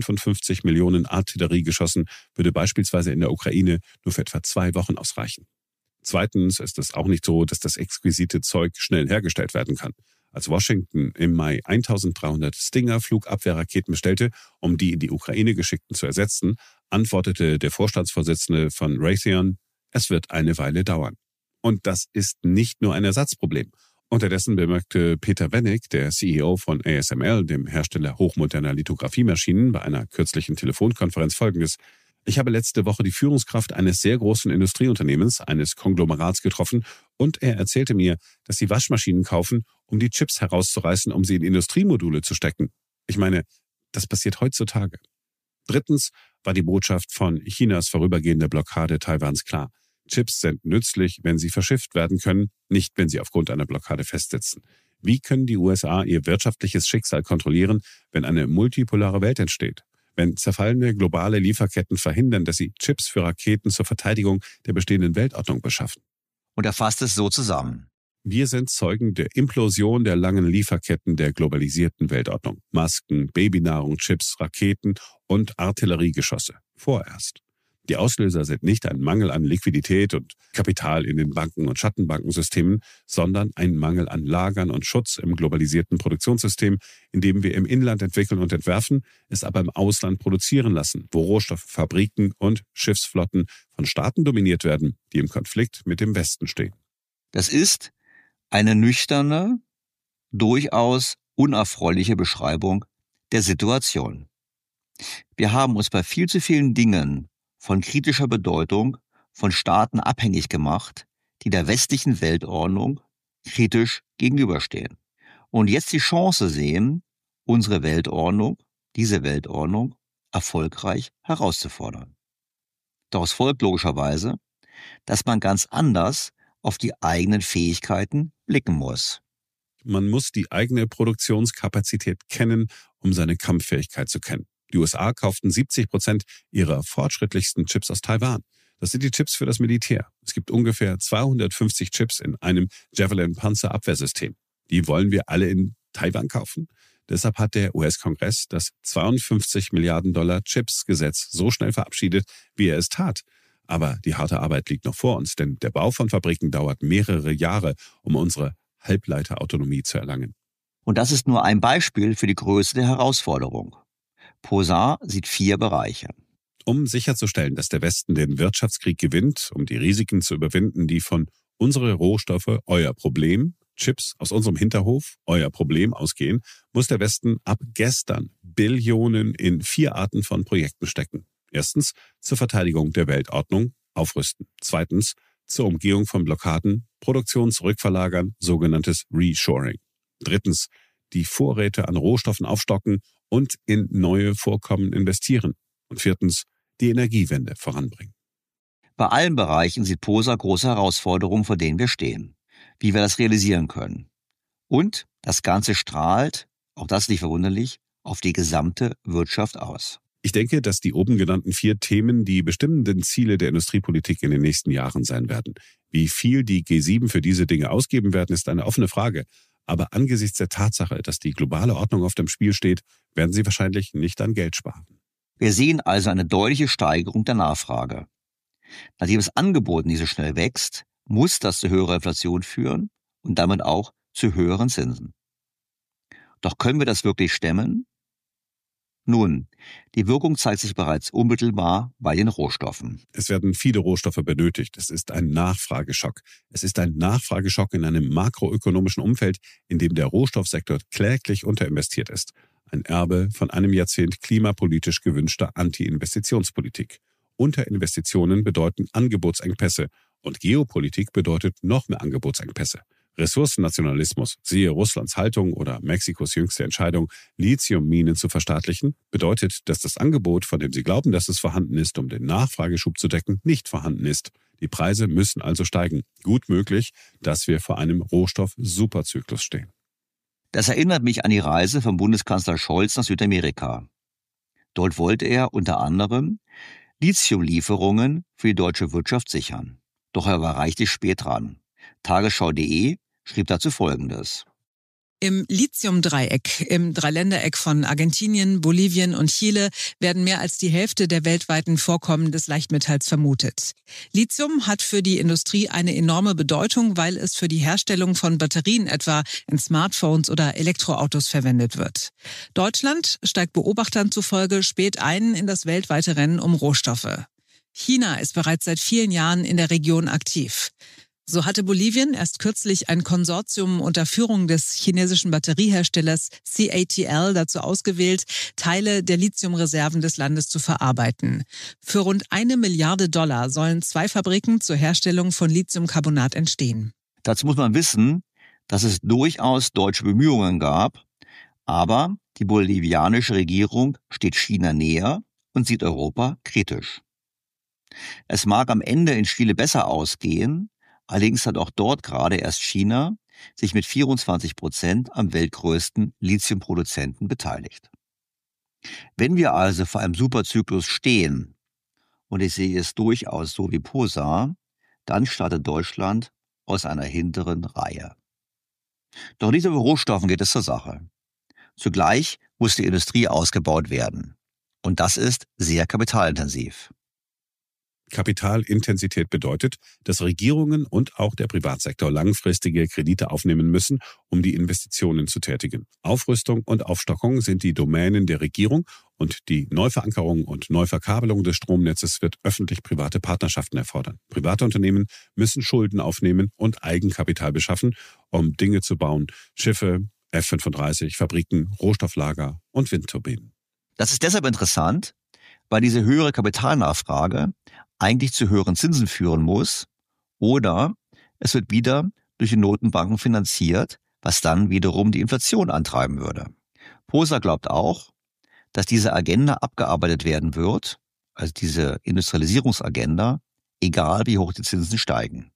155 Millionen Artilleriegeschossen würde beispielsweise in der Ukraine nur für etwa 2 Wochen ausreichen. Zweitens ist es auch nicht so, dass das exquisite Zeug schnell hergestellt werden kann. Als Washington im Mai 1300 Stinger-Flugabwehrraketen bestellte, um die in die Ukraine geschickten zu ersetzen, antwortete der Vorstandsvorsitzende von Raytheon: Es wird eine Weile dauern. Und das ist nicht nur ein Ersatzproblem. Unterdessen bemerkte Peter Wennick, der CEO von ASML, dem Hersteller hochmoderner Lithografiemaschinen, bei einer kürzlichen Telefonkonferenz Folgendes: Ich habe letzte Woche die Führungskraft eines sehr großen Industrieunternehmens, eines Konglomerats, getroffen, und er erzählte mir, dass sie Waschmaschinen kaufen, um die Chips herauszureißen, um sie in Industriemodule zu stecken. Ich meine, das passiert heutzutage. Drittens war die Botschaft von Chinas vorübergehender Blockade Taiwans klar. Chips sind nützlich, wenn sie verschifft werden können, nicht wenn sie aufgrund einer Blockade festsitzen. Wie können die USA ihr wirtschaftliches Schicksal kontrollieren, wenn eine multipolare Welt entsteht? Wenn zerfallene globale Lieferketten verhindern, dass sie Chips für Raketen zur Verteidigung der bestehenden Weltordnung beschaffen? Und er fasst es so zusammen. Wir sind Zeugen der Implosion der langen Lieferketten der globalisierten Weltordnung. Masken, Babynahrung, Chips, Raketen und Artilleriegeschosse. Vorerst. Die Auslöser sind nicht ein Mangel an Liquidität und Kapital in den Banken- und Schattenbankensystemen, sondern ein Mangel an Lagern und Schutz im globalisierten Produktionssystem, in dem wir im Inland entwickeln und entwerfen, es aber im Ausland produzieren lassen, wo Rohstoffe, Fabriken und Schiffsflotten von Staaten dominiert werden, die im Konflikt mit dem Westen stehen. Das ist eine nüchterne, durchaus unerfreuliche Beschreibung der Situation. Wir haben uns bei viel zu vielen Dingen von kritischer Bedeutung von Staaten abhängig gemacht, die der westlichen Weltordnung kritisch gegenüberstehen. Und jetzt die Chance sehen, unsere Weltordnung, diese Weltordnung, erfolgreich herauszufordern. Daraus folgt logischerweise, dass man ganz anders auf die eigenen Fähigkeiten blicken muss. Man muss die eigene Produktionskapazität kennen, um seine Kampffähigkeit zu kennen. Die USA kauften 70% ihrer fortschrittlichsten Chips aus Taiwan. Das sind die Chips für das Militär. Es gibt ungefähr 250 Chips in einem Javelin-Panzerabwehrsystem. Die wollen wir alle in Taiwan kaufen. Deshalb hat der US-Kongress das 52 Milliarden $, Chips-Gesetz so schnell verabschiedet, wie er es tat. Aber die harte Arbeit liegt noch vor uns, denn der Bau von Fabriken dauert mehrere Jahre, um unsere Halbleiterautonomie zu erlangen. Und das ist nur ein Beispiel für die Größe der Herausforderung. POSA sieht 4 Bereiche. Um sicherzustellen, dass der Westen den Wirtschaftskrieg gewinnt, um die Risiken zu überwinden, die von unsere Rohstoffe, euer Problem, Chips aus unserem Hinterhof, euer Problem ausgehen, muss der Westen ab gestern Billionen in 4 Arten von Projekten stecken. Erstens, zur Verteidigung der Weltordnung, aufrüsten. Zweitens, zur Umgehung von Blockaden, Produktion zurückverlagern, sogenanntes Reshoring. Drittens, die Vorräte an Rohstoffen aufstocken und in neue Vorkommen investieren. Und viertens, die Energiewende voranbringen. Bei allen Bereichen sieht POSA große Herausforderungen, vor denen wir stehen, wie wir das realisieren können. Und das Ganze strahlt, auch das nicht verwunderlich, auf die gesamte Wirtschaft aus. Ich denke, dass die oben genannten 4 Themen die bestimmenden Ziele der Industriepolitik in den nächsten Jahren sein werden. Wie viel die G7 für diese Dinge ausgeben werden, ist eine offene Frage. Aber angesichts der Tatsache, dass die globale Ordnung auf dem Spiel steht, werden sie wahrscheinlich nicht an Geld sparen. Wir sehen also eine deutliche Steigerung der Nachfrage. Nachdem das Angebot nicht so schnell wächst, muss das zu höherer Inflation führen und damit auch zu höheren Zinsen. Doch können wir das wirklich stemmen? Nun, die Wirkung zeigt sich bereits unmittelbar bei den Rohstoffen. Es werden viele Rohstoffe benötigt. Es ist ein Nachfrageschock. Es ist ein Nachfrageschock in einem makroökonomischen Umfeld, in dem der Rohstoffsektor kläglich unterinvestiert ist. Ein Erbe von einem Jahrzehnt klimapolitisch gewünschter Anti-Investitionspolitik. Unterinvestitionen bedeuten Angebotsengpässe und Geopolitik bedeutet noch mehr Angebotsengpässe. Ressourcennationalismus, siehe Russlands Haltung oder Mexikos jüngste Entscheidung, Lithiumminen zu verstaatlichen, bedeutet, dass das Angebot, von dem sie glauben, dass es vorhanden ist, um den Nachfrageschub zu decken, nicht vorhanden ist. Die Preise müssen also steigen. Gut möglich, dass wir vor einem Rohstoff-Superzyklus stehen. Das erinnert mich an die Reise von Bundeskanzler Scholz nach Südamerika. Dort wollte er unter anderem Lithiumlieferungen für die deutsche Wirtschaft sichern. Doch er war reichlich spät dran. Tagesschau.de schrieb dazu Folgendes. Im Lithium-Dreieck, im Dreiländereck von Argentinien, Bolivien und Chile, werden mehr als die Hälfte der weltweiten Vorkommen des Leichtmetalls vermutet. Lithium hat für die Industrie eine enorme Bedeutung, weil es für die Herstellung von Batterien etwa in Smartphones oder Elektroautos verwendet wird. Deutschland steigt Beobachtern zufolge spät ein in das weltweite Rennen um Rohstoffe. China ist bereits seit vielen Jahren in der Region aktiv. So hatte Bolivien erst kürzlich ein Konsortium unter Führung des chinesischen Batterieherstellers CATL dazu ausgewählt, Teile der Lithiumreserven des Landes zu verarbeiten. Für rund $1 Milliarde sollen 2 Fabriken zur Herstellung von Lithiumcarbonat entstehen. Dazu muss man wissen, dass es durchaus deutsche Bemühungen gab, aber die bolivianische Regierung steht China näher und sieht Europa kritisch. Es mag am Ende in Chile besser ausgehen, allerdings hat auch dort gerade erst China sich mit 24% am weltgrößten Lithiumproduzenten beteiligt. Wenn wir also vor einem Superzyklus stehen, und ich sehe es durchaus so wie Posa, dann startet Deutschland aus einer hinteren Reihe. Doch nicht über Rohstoffen geht es zur Sache. Zugleich muss die Industrie ausgebaut werden. Und das ist sehr kapitalintensiv. Kapitalintensität bedeutet, dass Regierungen und auch der Privatsektor langfristige Kredite aufnehmen müssen, um die Investitionen zu tätigen. Aufrüstung und Aufstockung sind die Domänen der Regierung und die Neuverankerung und Neuverkabelung des Stromnetzes wird öffentlich-private Partnerschaften erfordern. Private Unternehmen müssen Schulden aufnehmen und Eigenkapital beschaffen, um Dinge zu bauen, Schiffe, F-35, Fabriken, Rohstofflager und Windturbinen. Das ist deshalb interessant, weil diese höhere Kapitalnachfrage eigentlich zu höheren Zinsen führen muss oder es wird wieder durch die Notenbanken finanziert, was dann wiederum die Inflation antreiben würde. Posa glaubt auch, dass diese Agenda abgearbeitet werden wird, also diese Industrialisierungsagenda, egal wie hoch die Zinsen steigen.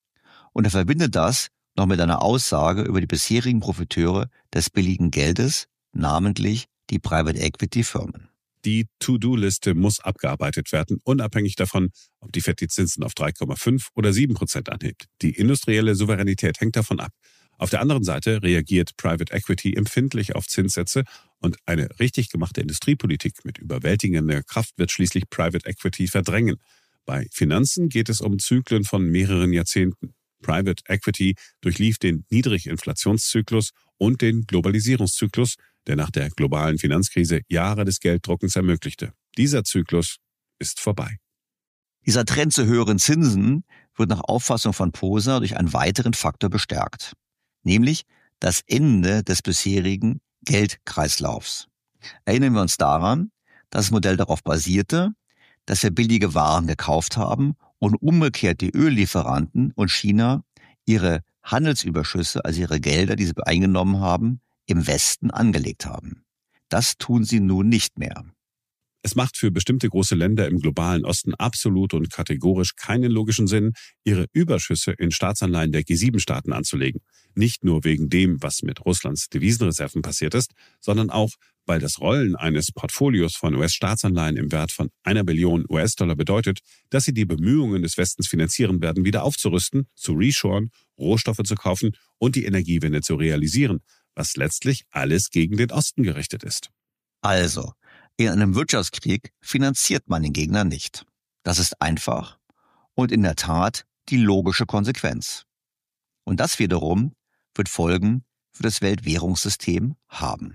Und er verbindet das noch mit einer Aussage über die bisherigen Profiteure des billigen Geldes, namentlich die Private Equity Firmen. Die To-Do-Liste muss abgearbeitet werden, unabhängig davon, ob die FED die Zinsen auf 3,5 oder 7% anhebt. Die industrielle Souveränität hängt davon ab. Auf der anderen Seite reagiert Private Equity empfindlich auf Zinssätze und eine richtig gemachte Industriepolitik mit überwältigender Kraft wird schließlich Private Equity verdrängen. Bei Finanzen geht es um Zyklen von mehreren Jahrzehnten. Private Equity durchlief den Niedriginflationszyklus und den Globalisierungszyklus, der nach der globalen Finanzkrise Jahre des Gelddruckens ermöglichte. Dieser Zyklus ist vorbei. Dieser Trend zu höheren Zinsen wird nach Auffassung von Posa durch einen weiteren Faktor bestärkt, nämlich das Ende des bisherigen Geldkreislaufs. Erinnern wir uns daran, dass das Modell darauf basierte, dass wir billige Waren gekauft haben und umgekehrt die Öllieferanten und China ihre Handelsüberschüsse, also ihre Gelder, die sie eingenommen haben, im Westen angelegt haben. Das tun sie nun nicht mehr. Es macht für bestimmte große Länder im globalen Osten absolut und kategorisch keinen logischen Sinn, ihre Überschüsse in Staatsanleihen der G7-Staaten anzulegen. Nicht nur wegen dem, was mit Russlands Devisenreserven passiert ist, sondern auch, Weil das Rollen eines Portfolios von US-Staatsanleihen im Wert von $1 Billion bedeutet, dass sie die Bemühungen des Westens finanzieren werden, wieder aufzurüsten, zu reshoren, Rohstoffe zu kaufen und die Energiewende zu realisieren, was letztlich alles gegen den Osten gerichtet ist. Also, in einem Wirtschaftskrieg finanziert man den Gegner nicht. Das ist einfach und in der Tat die logische Konsequenz. Und das wiederum wird Folgen für das Weltwährungssystem haben.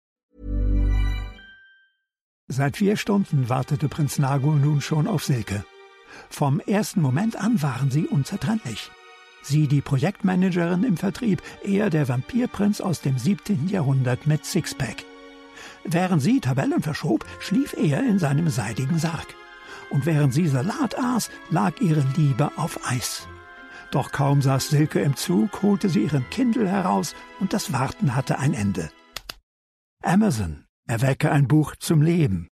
Seit 4 Stunden wartete Prinz Nago nun schon auf Silke. Vom ersten Moment an waren sie unzertrennlich. Sie die Projektmanagerin im Vertrieb, er der Vampirprinz aus dem 17. Jahrhundert mit Sixpack. Während sie Tabellen verschob, schlief er in seinem seidigen Sarg. Und während sie Salat aß, lag ihre Liebe auf Eis. Doch kaum saß Silke im Zug, holte sie ihren Kindle heraus und das Warten hatte ein Ende. Amazon, erwecke ein Buch zum Leben.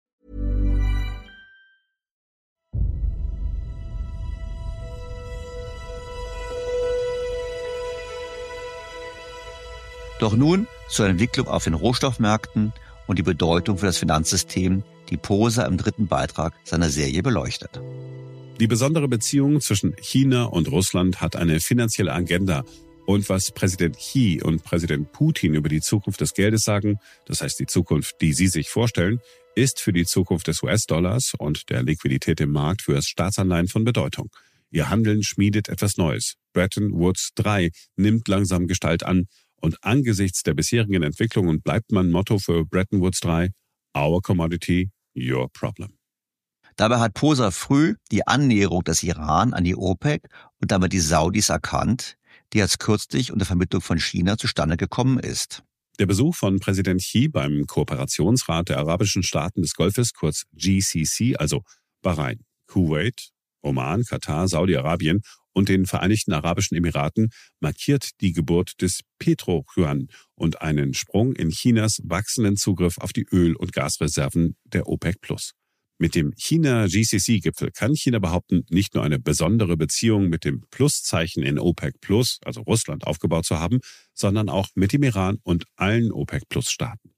Doch nun zur Entwicklung auf den Rohstoffmärkten und die Bedeutung für das Finanzsystem, die Poser im 3. Beitrag seiner Serie beleuchtet. Die besondere Beziehung zwischen China und Russland hat eine finanzielle Agenda. Und was Präsident Xi und Präsident Putin über die Zukunft des Geldes sagen, das heißt die Zukunft, die sie sich vorstellen, ist für die Zukunft des US-Dollars und der Liquidität im Markt für Staatsanleihen von Bedeutung. Ihr Handeln schmiedet etwas Neues. Bretton Woods 3 nimmt langsam Gestalt an. Und angesichts der bisherigen Entwicklungen bleibt mein Motto für Bretton Woods 3, Our Commodity, Your Problem. Dabei hat Poser früh die Annäherung des Iran an die OPEC und damit die Saudis erkannt, die jetzt kürzlich unter Vermittlung von China zustande gekommen ist. Der Besuch von Präsident Xi beim Kooperationsrat der arabischen Staaten des Golfes, kurz GCC, also Bahrain, Kuwait, Oman, Katar, Saudi-Arabien und den Vereinigten Arabischen Emiraten, markiert die Geburt des Petro-Yuan und einen Sprung in Chinas wachsenden Zugriff auf die Öl- und Gasreserven der OPEC+. Mit dem China-GCC-Gipfel kann China behaupten, nicht nur eine besondere Beziehung mit dem Pluszeichen in OPEC+, also Russland, aufgebaut zu haben, sondern auch mit dem Iran und allen OPEC+-Staaten.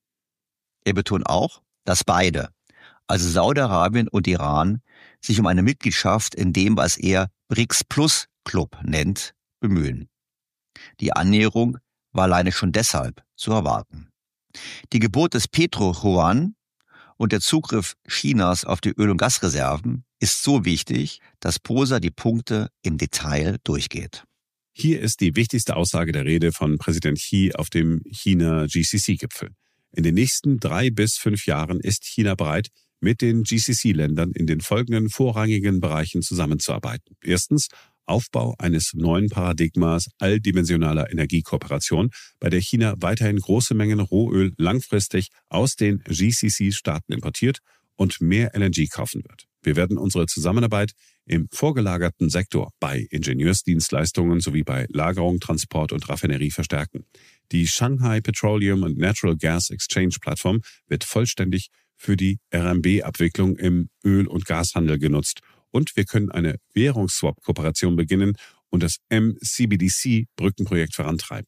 Er betont auch, dass beide, also Saudi-Arabien und Iran, sich um eine Mitgliedschaft in dem, was er BRICS-Plus-Club nennt, bemühen. Die Annäherung war alleine schon deshalb zu erwarten. Die Geburt des Petro-Yuan und der Zugriff Chinas auf die Öl- und Gasreserven ist so wichtig, dass Poser die Punkte im Detail durchgeht. Hier ist die wichtigste Aussage der Rede von Präsident Xi auf dem China-GCC-Gipfel. In den nächsten 3 bis 5 Jahren ist China bereit, mit den GCC-Ländern in den folgenden vorrangigen Bereichen zusammenzuarbeiten. Erstens, Aufbau eines neuen Paradigmas alldimensionaler Energiekooperation, bei der China weiterhin große Mengen Rohöl langfristig aus den GCC-Staaten importiert und mehr LNG kaufen wird. Wir werden unsere Zusammenarbeit im vorgelagerten Sektor bei Ingenieursdienstleistungen sowie bei Lagerung, Transport und Raffinerie verstärken. Die Shanghai Petroleum and Natural Gas Exchange Plattform wird vollständig für die RMB-Abwicklung im Öl- und Gashandel genutzt. Und wir können eine Währungsswap-Kooperation beginnen und das MCBDC-Brückenprojekt vorantreiben.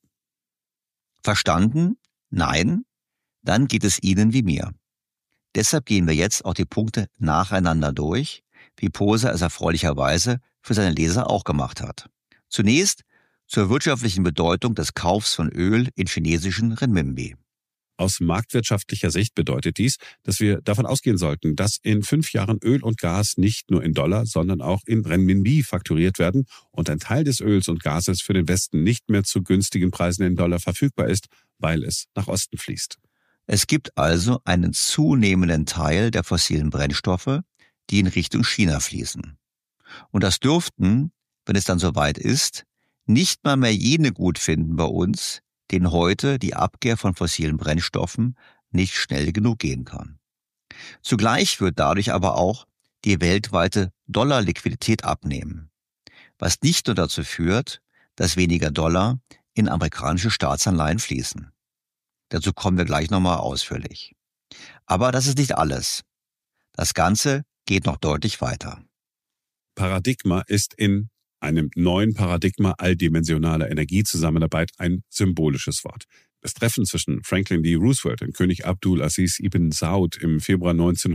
Verstanden? Nein? Dann geht es Ihnen wie mir. Deshalb gehen wir jetzt auch die Punkte nacheinander durch, wie Poser es erfreulicherweise für seine Leser auch gemacht hat. Zunächst zur wirtschaftlichen Bedeutung des Kaufs von Öl in chinesischen Renminbi. Aus marktwirtschaftlicher Sicht bedeutet dies, dass wir davon ausgehen sollten, dass in 5 Jahren Öl und Gas nicht nur in Dollar, sondern auch in Renminbi fakturiert werden und ein Teil des Öls und Gases für den Westen nicht mehr zu günstigen Preisen in Dollar verfügbar ist, weil es nach Osten fließt. Es gibt also einen zunehmenden Teil der fossilen Brennstoffe, die in Richtung China fließen. Und das dürften, wenn es dann soweit ist, nicht mal mehr jene gut finden bei uns, denen heute die Abkehr von fossilen Brennstoffen nicht schnell genug gehen kann. Zugleich wird dadurch aber auch die weltweite Dollarliquidität abnehmen, was nicht nur dazu führt, dass weniger Dollar in amerikanische Staatsanleihen fließen. Dazu kommen wir gleich nochmal ausführlich. Aber das ist nicht alles. Das Ganze geht noch deutlich weiter. Paradigma ist in einem neuen Paradigma alldimensionaler Energiezusammenarbeit ein symbolisches Wort. Das Treffen zwischen Franklin D. Roosevelt und König Abdul Aziz ibn Saud im Februar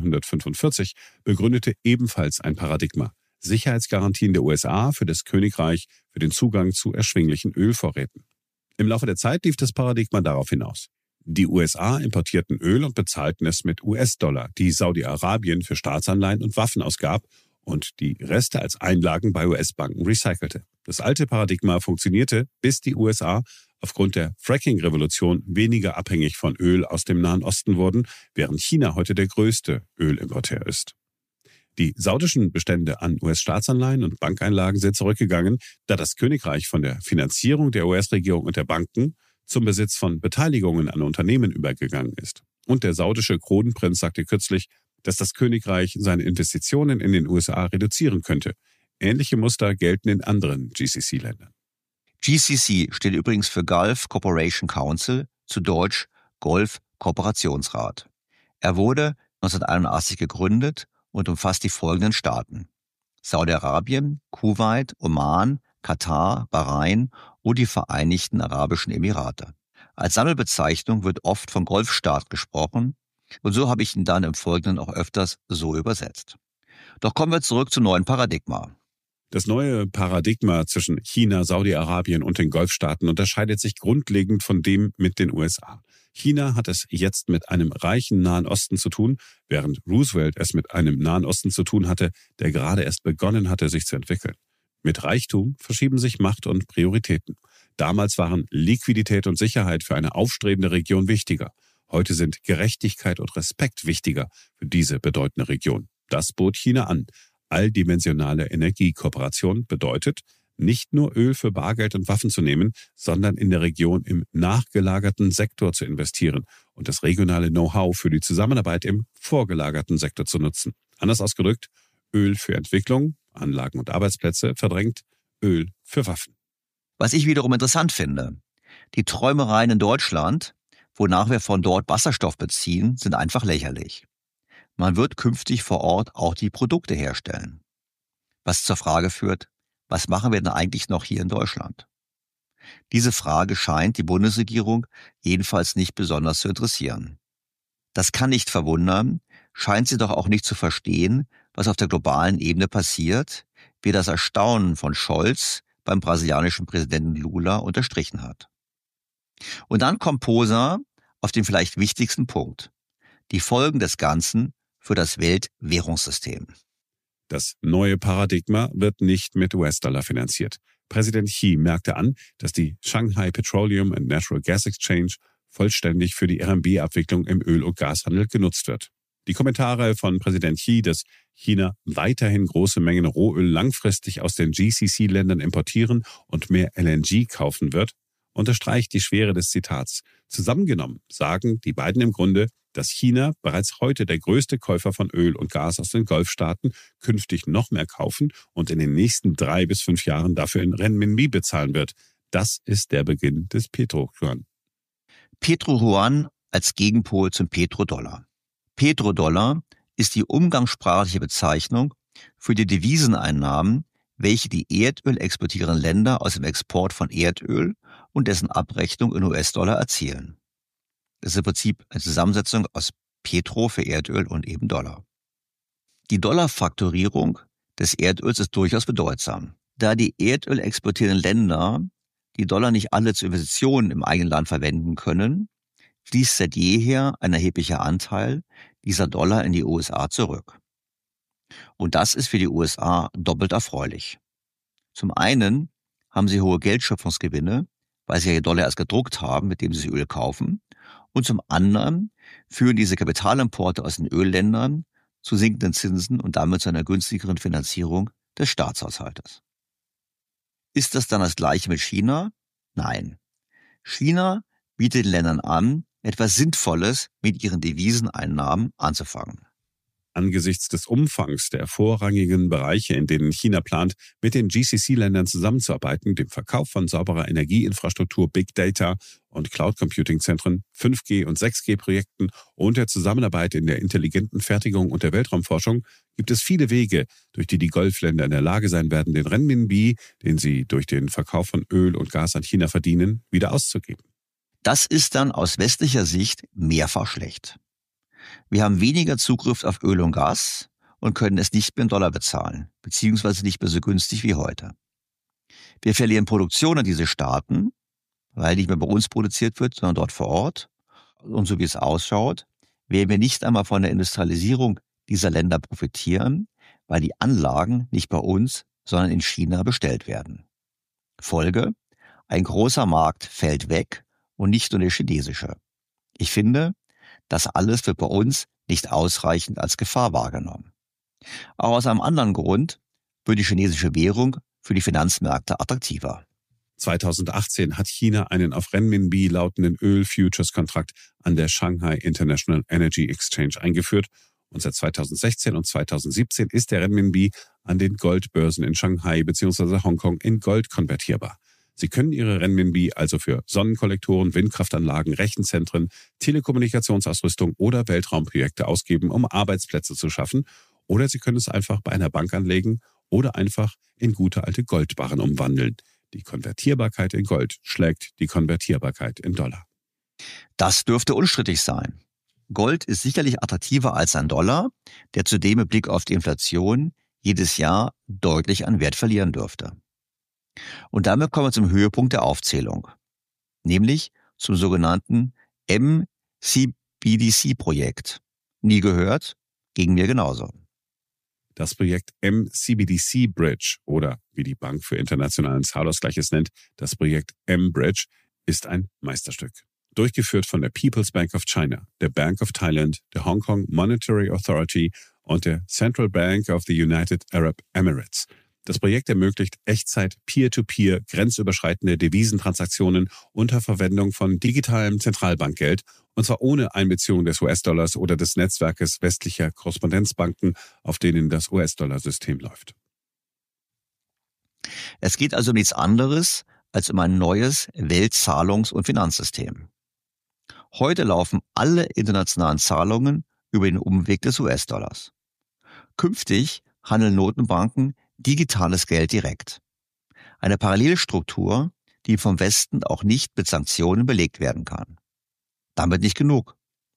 1945 begründete ebenfalls ein Paradigma: Sicherheitsgarantien der USA für das Königreich für den Zugang zu erschwinglichen Ölvorräten. Im Laufe der Zeit lief das Paradigma darauf hinaus. Die USA importierten Öl und bezahlten es mit US-Dollar, die Saudi-Arabien für Staatsanleihen und Waffen ausgab und die Reste als Einlagen bei US-Banken recycelte. Das alte Paradigma funktionierte, bis die USA aufgrund der Fracking-Revolution weniger abhängig von Öl aus dem Nahen Osten wurden, während China heute der größte Ölimporteur ist. Die saudischen Bestände an US-Staatsanleihen und Bankeinlagen sind zurückgegangen, da das Königreich von der Finanzierung der US-Regierung und der Banken zum Besitz von Beteiligungen an Unternehmen übergegangen ist. Und der saudische Kronprinz sagte kürzlich, dass das Königreich seine Investitionen in den USA reduzieren könnte. Ähnliche Muster gelten in anderen GCC-Ländern. GCC steht übrigens für Gulf Cooperation Council, zu Deutsch Golf Kooperationsrat. Er wurde 1981 gegründet und umfasst die folgenden Staaten: Saudi-Arabien, Kuwait, Oman, Katar, Bahrain und die Vereinigten Arabischen Emirate. Als Sammelbezeichnung wird oft von Golfstaat gesprochen und so habe ich ihn dann im Folgenden auch öfters so übersetzt. Doch kommen wir zurück zum neuen Paradigma. Das neue Paradigma zwischen China, Saudi-Arabien und den Golfstaaten unterscheidet sich grundlegend von dem mit den USA. China hat es jetzt mit einem reichen Nahen Osten zu tun, während Roosevelt es mit einem Nahen Osten zu tun hatte, der gerade erst begonnen hatte, sich zu entwickeln. Mit Reichtum verschieben sich Macht und Prioritäten. Damals waren Liquidität und Sicherheit für eine aufstrebende Region wichtiger. Heute sind Gerechtigkeit und Respekt wichtiger für diese bedeutende Region. Das bot China an. Alldimensionale Energiekooperation bedeutet, nicht nur Öl für Bargeld und Waffen zu nehmen, sondern in der Region im nachgelagerten Sektor zu investieren und das regionale Know-how für die Zusammenarbeit im vorgelagerten Sektor zu nutzen. Anders ausgedrückt, Öl für Entwicklung, Anlagen und Arbeitsplätze verdrängt Öl für Waffen. Was ich wiederum interessant finde: Die Träumereien in Deutschland, wonach wir von dort Wasserstoff beziehen, sind einfach lächerlich. Man wird künftig vor Ort auch die Produkte herstellen. Was zur Frage führt: Was machen wir denn eigentlich noch hier in Deutschland? Diese Frage scheint die Bundesregierung jedenfalls nicht besonders zu interessieren. Das kann nicht verwundern, scheint sie doch auch nicht zu verstehen, was auf der globalen Ebene passiert, wie das Erstaunen von Scholz beim brasilianischen Präsidenten Lula unterstrichen hat. Und dann kommt Posa auf den vielleicht wichtigsten Punkt: die Folgen des Ganzen für das Weltwährungssystem. Das neue Paradigma wird nicht mit US-Dollar finanziert. Präsident Xi merkte an, dass die Shanghai Petroleum and Natural Gas Exchange vollständig für die RMB-Abwicklung im Öl- und Gashandel genutzt wird. Die Kommentare von Präsident Xi, dass China weiterhin große Mengen Rohöl langfristig aus den GCC-Ländern importieren und mehr LNG kaufen wird, unterstreicht die Schwere des Zitats. Zusammengenommen sagen die beiden im Grunde, dass China bereits heute der größte Käufer von Öl und Gas aus den Golfstaaten künftig noch mehr kaufen und in den nächsten 3 bis 5 Jahren dafür in Renminbi bezahlen wird. Das ist der Beginn des Petro-Yuan. Petro-Yuan als Gegenpol zum Petrodollar. Petrodollar ist die umgangssprachliche Bezeichnung für die Deviseneinnahmen, welche die Erdöl exportierenden Länder aus dem Export von Erdöl und dessen Abrechnung in US-Dollar erzielen. Das ist im Prinzip eine Zusammensetzung aus Petro für Erdöl und eben Dollar. Die Dollarfaktorierung des Erdöls ist durchaus bedeutsam. Da die Erdöl exportierenden Länder die Dollar nicht alle zur Investitionen im eigenen Land verwenden können, fließt seit jeher ein erheblicher Anteil dieser Dollar in die USA zurück. Und das ist für die USA doppelt erfreulich. Zum einen haben sie hohe Geldschöpfungsgewinne, weil sie ja Dollar erst gedruckt haben, mit dem sie Öl kaufen. Und zum anderen führen diese Kapitalimporte aus den Ölländern zu sinkenden Zinsen und damit zu einer günstigeren Finanzierung des Staatshaushaltes. Ist das dann das Gleiche mit China? Nein. China bietet den Ländern an, etwas Sinnvolles mit ihren Deviseneinnahmen anzufangen. Angesichts des Umfangs der vorrangigen Bereiche, in denen China plant, mit den GCC-Ländern zusammenzuarbeiten, dem Verkauf von sauberer Energieinfrastruktur, Big Data und Cloud-Computing-Zentren, 5G- und 6G-Projekten und der Zusammenarbeit in der intelligenten Fertigung und der Weltraumforschung, gibt es viele Wege, durch die die Golfländer in der Lage sein werden, den Renminbi, den sie durch den Verkauf von Öl und Gas an China verdienen, wieder auszugeben. Das ist dann aus westlicher Sicht mehrfach schlecht. Wir haben weniger Zugriff auf Öl und Gas und können es nicht mehr in Dollar bezahlen, beziehungsweise nicht mehr so günstig wie heute. Wir verlieren Produktion an diese Staaten, weil nicht mehr bei uns produziert wird, sondern dort vor Ort. Und so wie es ausschaut, werden wir nicht einmal von der Industrialisierung dieser Länder profitieren, weil die Anlagen nicht bei uns, sondern in China bestellt werden. Folge: ein großer Markt fällt weg und nicht nur der chinesische. Ich finde, das alles wird bei uns nicht ausreichend als Gefahr wahrgenommen. Auch aus einem anderen Grund wird die chinesische Währung für die Finanzmärkte attraktiver. 2018 hat China einen auf Renminbi lautenden Öl-Futures-Kontrakt an der Shanghai International Energy Exchange eingeführt und seit 2016 und 2017 ist der Renminbi an den Goldbörsen in Shanghai bzw. Hongkong in Gold konvertierbar. Sie können Ihre Renminbi also für Sonnenkollektoren, Windkraftanlagen, Rechenzentren, Telekommunikationsausrüstung oder Weltraumprojekte ausgeben, um Arbeitsplätze zu schaffen, oder Sie können es einfach bei einer Bank anlegen oder einfach in gute alte Goldbarren umwandeln. Die Konvertierbarkeit in Gold schlägt die Konvertierbarkeit in Dollar. Das dürfte unstrittig sein. Gold ist sicherlich attraktiver als ein Dollar, der zudem mit Blick auf die Inflation jedes Jahr deutlich an Wert verlieren dürfte. Und damit kommen wir zum Höhepunkt der Aufzählung, nämlich zum sogenannten MCBDC-Projekt. Nie gehört, ging mir genauso. Das Projekt MCBDC Bridge oder wie die Bank für internationalen Zahlausgleich es nennt, das Projekt M-Bridge ist ein Meisterstück. Durchgeführt von der People's Bank of China, der Bank of Thailand, der Hong Kong Monetary Authority und der Central Bank of the United Arab Emirates. Das Projekt ermöglicht Echtzeit, Peer-to-Peer, grenzüberschreitende Devisentransaktionen unter Verwendung von digitalem Zentralbankgeld, und zwar ohne Einbeziehung des US-Dollars oder des Netzwerkes westlicher Korrespondenzbanken, auf denen das US-Dollar-System läuft. Es geht also um nichts anderes als um ein neues Weltzahlungs- und Finanzsystem. Heute laufen alle internationalen Zahlungen über den Umweg des US-Dollars. Künftig handeln Notenbanken digitales Geld direkt. Eine Parallelstruktur, die vom Westen auch nicht mit Sanktionen belegt werden kann. Damit nicht genug.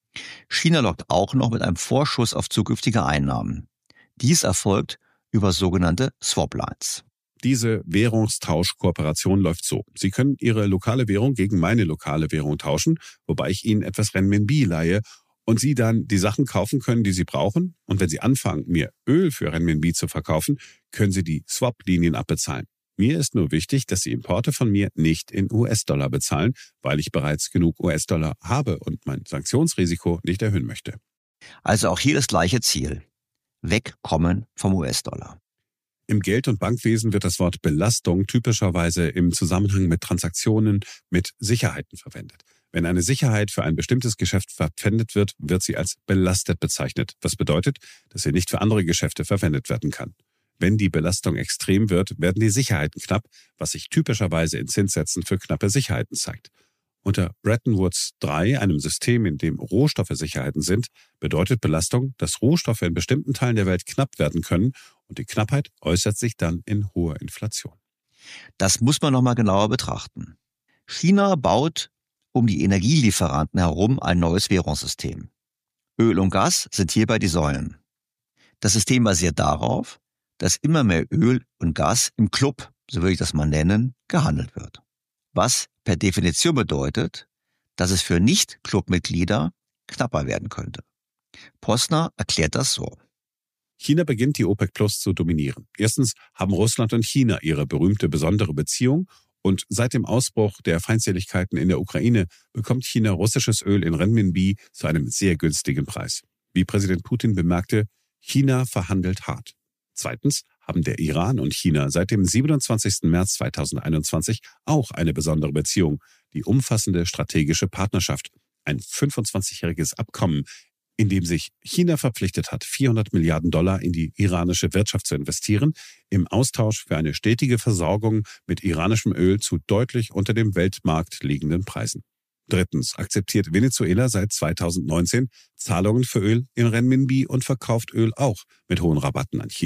China lockt auch noch mit einem Vorschuss auf zukünftige Einnahmen. Dies erfolgt über sogenannte Swap-Lines. Diese Währungstauschkooperation läuft so. Sie können Ihre lokale Währung gegen meine lokale Währung tauschen, wobei ich Ihnen etwas Renminbi leihe und Sie dann die Sachen kaufen können, die Sie brauchen. Und wenn Sie anfangen, mir Öl für Renminbi zu verkaufen, können Sie die Swap-Linien abbezahlen. Mir ist nur wichtig, dass Sie Importe von mir nicht in US-Dollar bezahlen, weil ich bereits genug US-Dollar habe und mein Sanktionsrisiko nicht erhöhen möchte. Also auch hier das gleiche Ziel. Wegkommen vom US-Dollar. Im Geld- und Bankwesen wird das Wort Belastung typischerweise im Zusammenhang mit Transaktionen mit Sicherheiten verwendet. Wenn eine Sicherheit für ein bestimmtes Geschäft verpfändet wird, wird sie als belastet bezeichnet, was bedeutet, dass sie nicht für andere Geschäfte verwendet werden kann. Wenn die Belastung extrem wird, werden die Sicherheiten knapp, was sich typischerweise in Zinssätzen für knappe Sicherheiten zeigt. Unter Bretton Woods III, einem System, in dem Rohstoffe Sicherheiten sind, bedeutet Belastung, dass Rohstoffe in bestimmten Teilen der Welt knapp werden können und die Knappheit äußert sich dann in hoher Inflation. Das muss man nochmal genauer betrachten. China baut um die Energielieferanten herum ein neues Währungssystem. Öl und Gas sind hierbei die Säulen. Das System basiert darauf, dass immer mehr Öl und Gas im Club, so würde ich das mal nennen, gehandelt wird. Was per Definition bedeutet, dass es für Nicht-Clubmitglieder knapper werden könnte. Posner erklärt das so. China beginnt die OPEC Plus zu dominieren. Erstens haben Russland und China ihre berühmte besondere Beziehung und seit dem Ausbruch der Feindseligkeiten in der Ukraine bekommt China russisches Öl in Renminbi zu einem sehr günstigen Preis. Wie Präsident Putin bemerkte, China verhandelt hart. Zweitens haben der Iran und China seit dem 27. März 2021 auch eine besondere Beziehung, die umfassende strategische Partnerschaft, ein 25-jähriges Abkommen, in dem sich China verpflichtet hat, $400 Milliarden in die iranische Wirtschaft zu investieren, im Austausch für eine stetige Versorgung mit iranischem Öl zu deutlich unter dem Weltmarkt liegenden Preisen. Drittens akzeptiert Venezuela seit 2019 Zahlungen für Öl in Renminbi und verkauft Öl auch mit hohen Rabatten an China.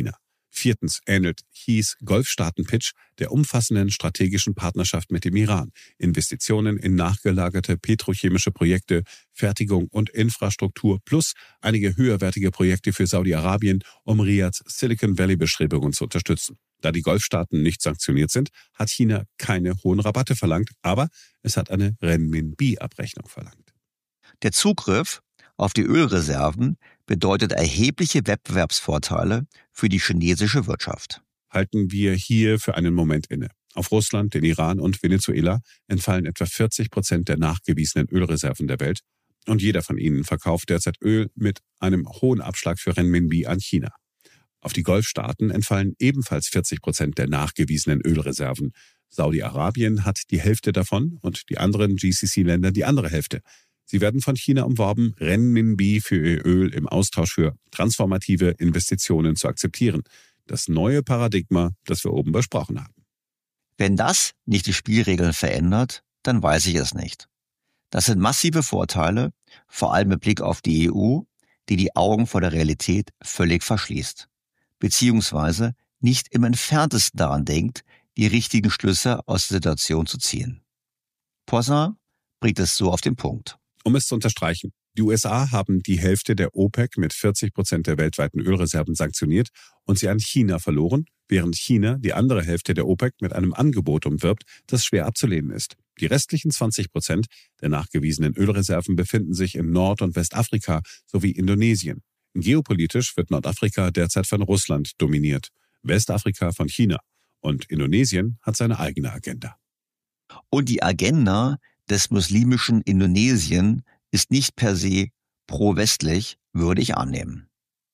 Viertens ähnelt Xi's Golfstaaten-Pitch der umfassenden strategischen Partnerschaft mit dem Iran. Investitionen in nachgelagerte petrochemische Projekte, Fertigung und Infrastruktur plus einige höherwertige Projekte für Saudi-Arabien, um Riyads Silicon Valley-Bestrebungen zu unterstützen. Da die Golfstaaten nicht sanktioniert sind, hat China keine hohen Rabatte verlangt, aber es hat eine Renminbi-Abrechnung verlangt. Der Zugriff auf die Ölreserven bedeutet erhebliche Wettbewerbsvorteile für die chinesische Wirtschaft. Halten wir hier für einen Moment inne. Auf Russland, den Iran und Venezuela entfallen etwa 40% der nachgewiesenen Ölreserven der Welt und jeder von ihnen verkauft derzeit Öl mit einem hohen Abschlag für Renminbi an China. Auf die Golfstaaten entfallen ebenfalls 40% der nachgewiesenen Ölreserven. Saudi-Arabien hat die Hälfte davon und die anderen GCC-Länder die andere Hälfte. Sie werden von China umworben, Renminbi für ihr Öl im Austausch für transformative Investitionen zu akzeptieren. Das neue Paradigma, das wir oben besprochen haben. Wenn das nicht die Spielregeln verändert, dann weiß ich es nicht. Das sind massive Vorteile, vor allem mit Blick auf die EU, die die Augen vor der Realität völlig verschließt, beziehungsweise nicht im Entferntesten daran denkt, die richtigen Schlüsse aus der Situation zu ziehen. Poisson bringt es so auf den Punkt. Um es zu unterstreichen, die USA haben die Hälfte der OPEC mit 40% der weltweiten Ölreserven sanktioniert und sie an China verloren, während China die andere Hälfte der OPEC mit einem Angebot umwirbt, das schwer abzulehnen ist. Die restlichen 20% der nachgewiesenen Ölreserven befinden sich in Nord- und Westafrika sowie Indonesien. Geopolitisch wird Nordafrika derzeit von Russland dominiert, Westafrika von China und Indonesien hat seine eigene Agenda. Und die Agenda des muslimischen Indonesien ist nicht per se pro-westlich, würde ich annehmen.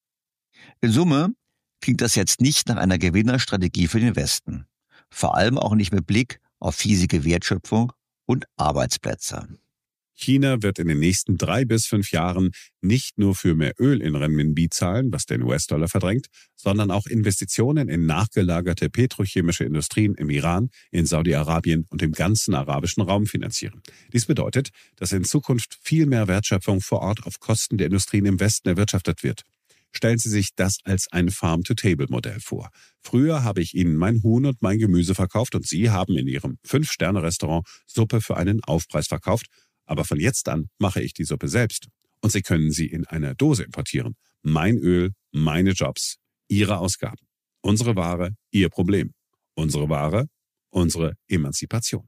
In Summe klingt das jetzt nicht nach einer Gewinnerstrategie für den Westen, vor allem auch nicht mit Blick auf hiesige Wertschöpfung und Arbeitsplätze. China wird in den nächsten 3 bis 5 Jahren nicht nur für mehr Öl in Renminbi zahlen, was den US-Dollar verdrängt, sondern auch Investitionen in nachgelagerte petrochemische Industrien im Iran, in Saudi-Arabien und im ganzen arabischen Raum finanzieren. Dies bedeutet, dass in Zukunft viel mehr Wertschöpfung vor Ort auf Kosten der Industrien im Westen erwirtschaftet wird. Stellen Sie sich das als ein Farm-to-Table-Modell vor. Früher habe ich Ihnen mein Huhn und mein Gemüse verkauft und Sie haben in Ihrem 5-Sterne-Restaurant Suppe für einen Aufpreis verkauft. Aber von jetzt an mache ich die Suppe selbst. Und Sie können sie in einer Dose importieren. Mein Öl, meine Jobs, Ihre Ausgaben. Unsere Ware, Ihr Problem. Unsere Ware, unsere Emanzipation.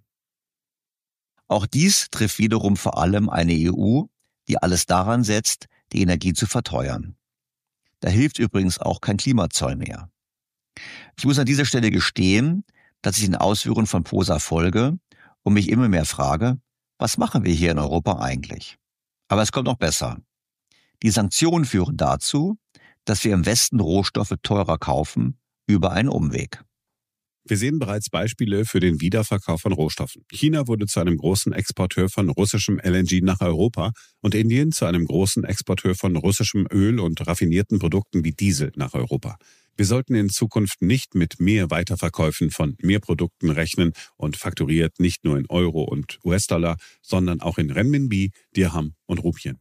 Auch dies trifft wiederum vor allem eine EU, die alles daran setzt, die Energie zu verteuern. Da hilft übrigens auch kein Klimazoll mehr. Ich muss an dieser Stelle gestehen, dass ich den Ausführungen von Posa folge und mich immer mehr frage, was machen wir hier in Europa eigentlich? Aber es kommt noch besser. Die Sanktionen führen dazu, dass wir im Westen Rohstoffe teurer kaufen, über einen Umweg. Wir sehen bereits Beispiele für den Wiederverkauf von Rohstoffen. China wurde zu einem großen Exporteur von russischem LNG nach Europa und Indien zu einem großen Exporteur von russischem Öl und raffinierten Produkten wie Diesel nach Europa. Wir sollten in Zukunft nicht mit mehr Weiterverkäufen von mehr Produkten rechnen und fakturiert nicht nur in Euro und US-Dollar, sondern auch in Renminbi, Dirham und Rupien.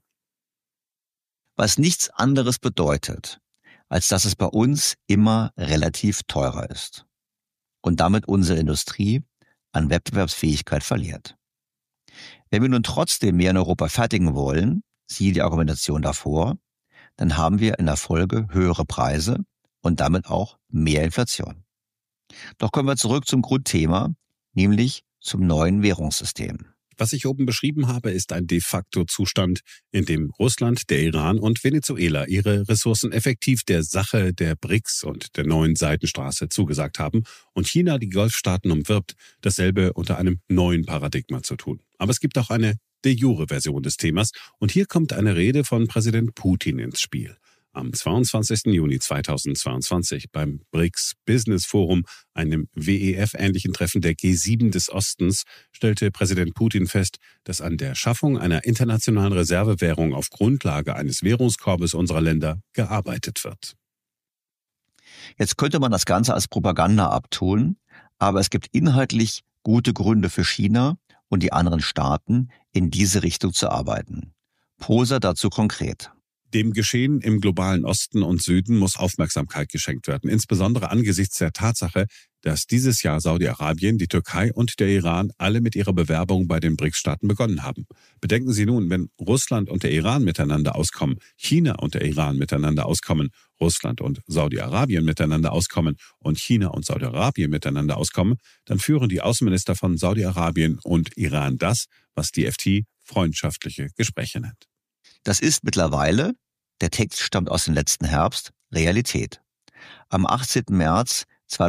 Was nichts anderes bedeutet, als dass es bei uns immer relativ teurer ist und damit unsere Industrie an Wettbewerbsfähigkeit verliert. Wenn wir nun trotzdem mehr in Europa fertigen wollen, siehe die Argumentation davor, dann haben wir in der Folge höhere Preise und damit auch mehr Inflation. Doch kommen wir zurück zum Grundthema, nämlich zum neuen Währungssystem. Was ich oben beschrieben habe, ist ein de facto Zustand, in dem Russland, der Iran und Venezuela ihre Ressourcen effektiv der Sache der BRICS und der neuen Seidenstraße zugesagt haben und China die Golfstaaten umwirbt, dasselbe unter einem neuen Paradigma zu tun. Aber es gibt auch eine de jure Version des Themas und hier kommt eine Rede von Präsident Putin ins Spiel. Am 22. Juni 2022 beim BRICS Business Forum, einem WEF-ähnlichen Treffen der G7 des Ostens, stellte Präsident Putin fest, dass an der Schaffung einer internationalen Reservewährung auf Grundlage eines Währungskorbes unserer Länder gearbeitet wird. Jetzt könnte man das Ganze als Propaganda abtun, aber es gibt inhaltlich gute Gründe für China und die anderen Staaten, in diese Richtung zu arbeiten. Posa dazu konkret. Dem Geschehen im globalen Osten und Süden muss Aufmerksamkeit geschenkt werden, insbesondere angesichts der Tatsache, dass dieses Jahr Saudi-Arabien, die Türkei und der Iran alle mit ihrer Bewerbung bei den BRICS-Staaten begonnen haben. Bedenken Sie nun, wenn Russland und der Iran miteinander auskommen, China und der Iran miteinander auskommen, Russland und Saudi-Arabien miteinander auskommen und China und Saudi-Arabien miteinander auskommen, dann führen die Außenminister von Saudi-Arabien und Iran das, was die FT freundschaftliche Gespräche nennt. Das ist mittlerweile, der Text stammt aus dem letzten Herbst, Realität. Am 18. März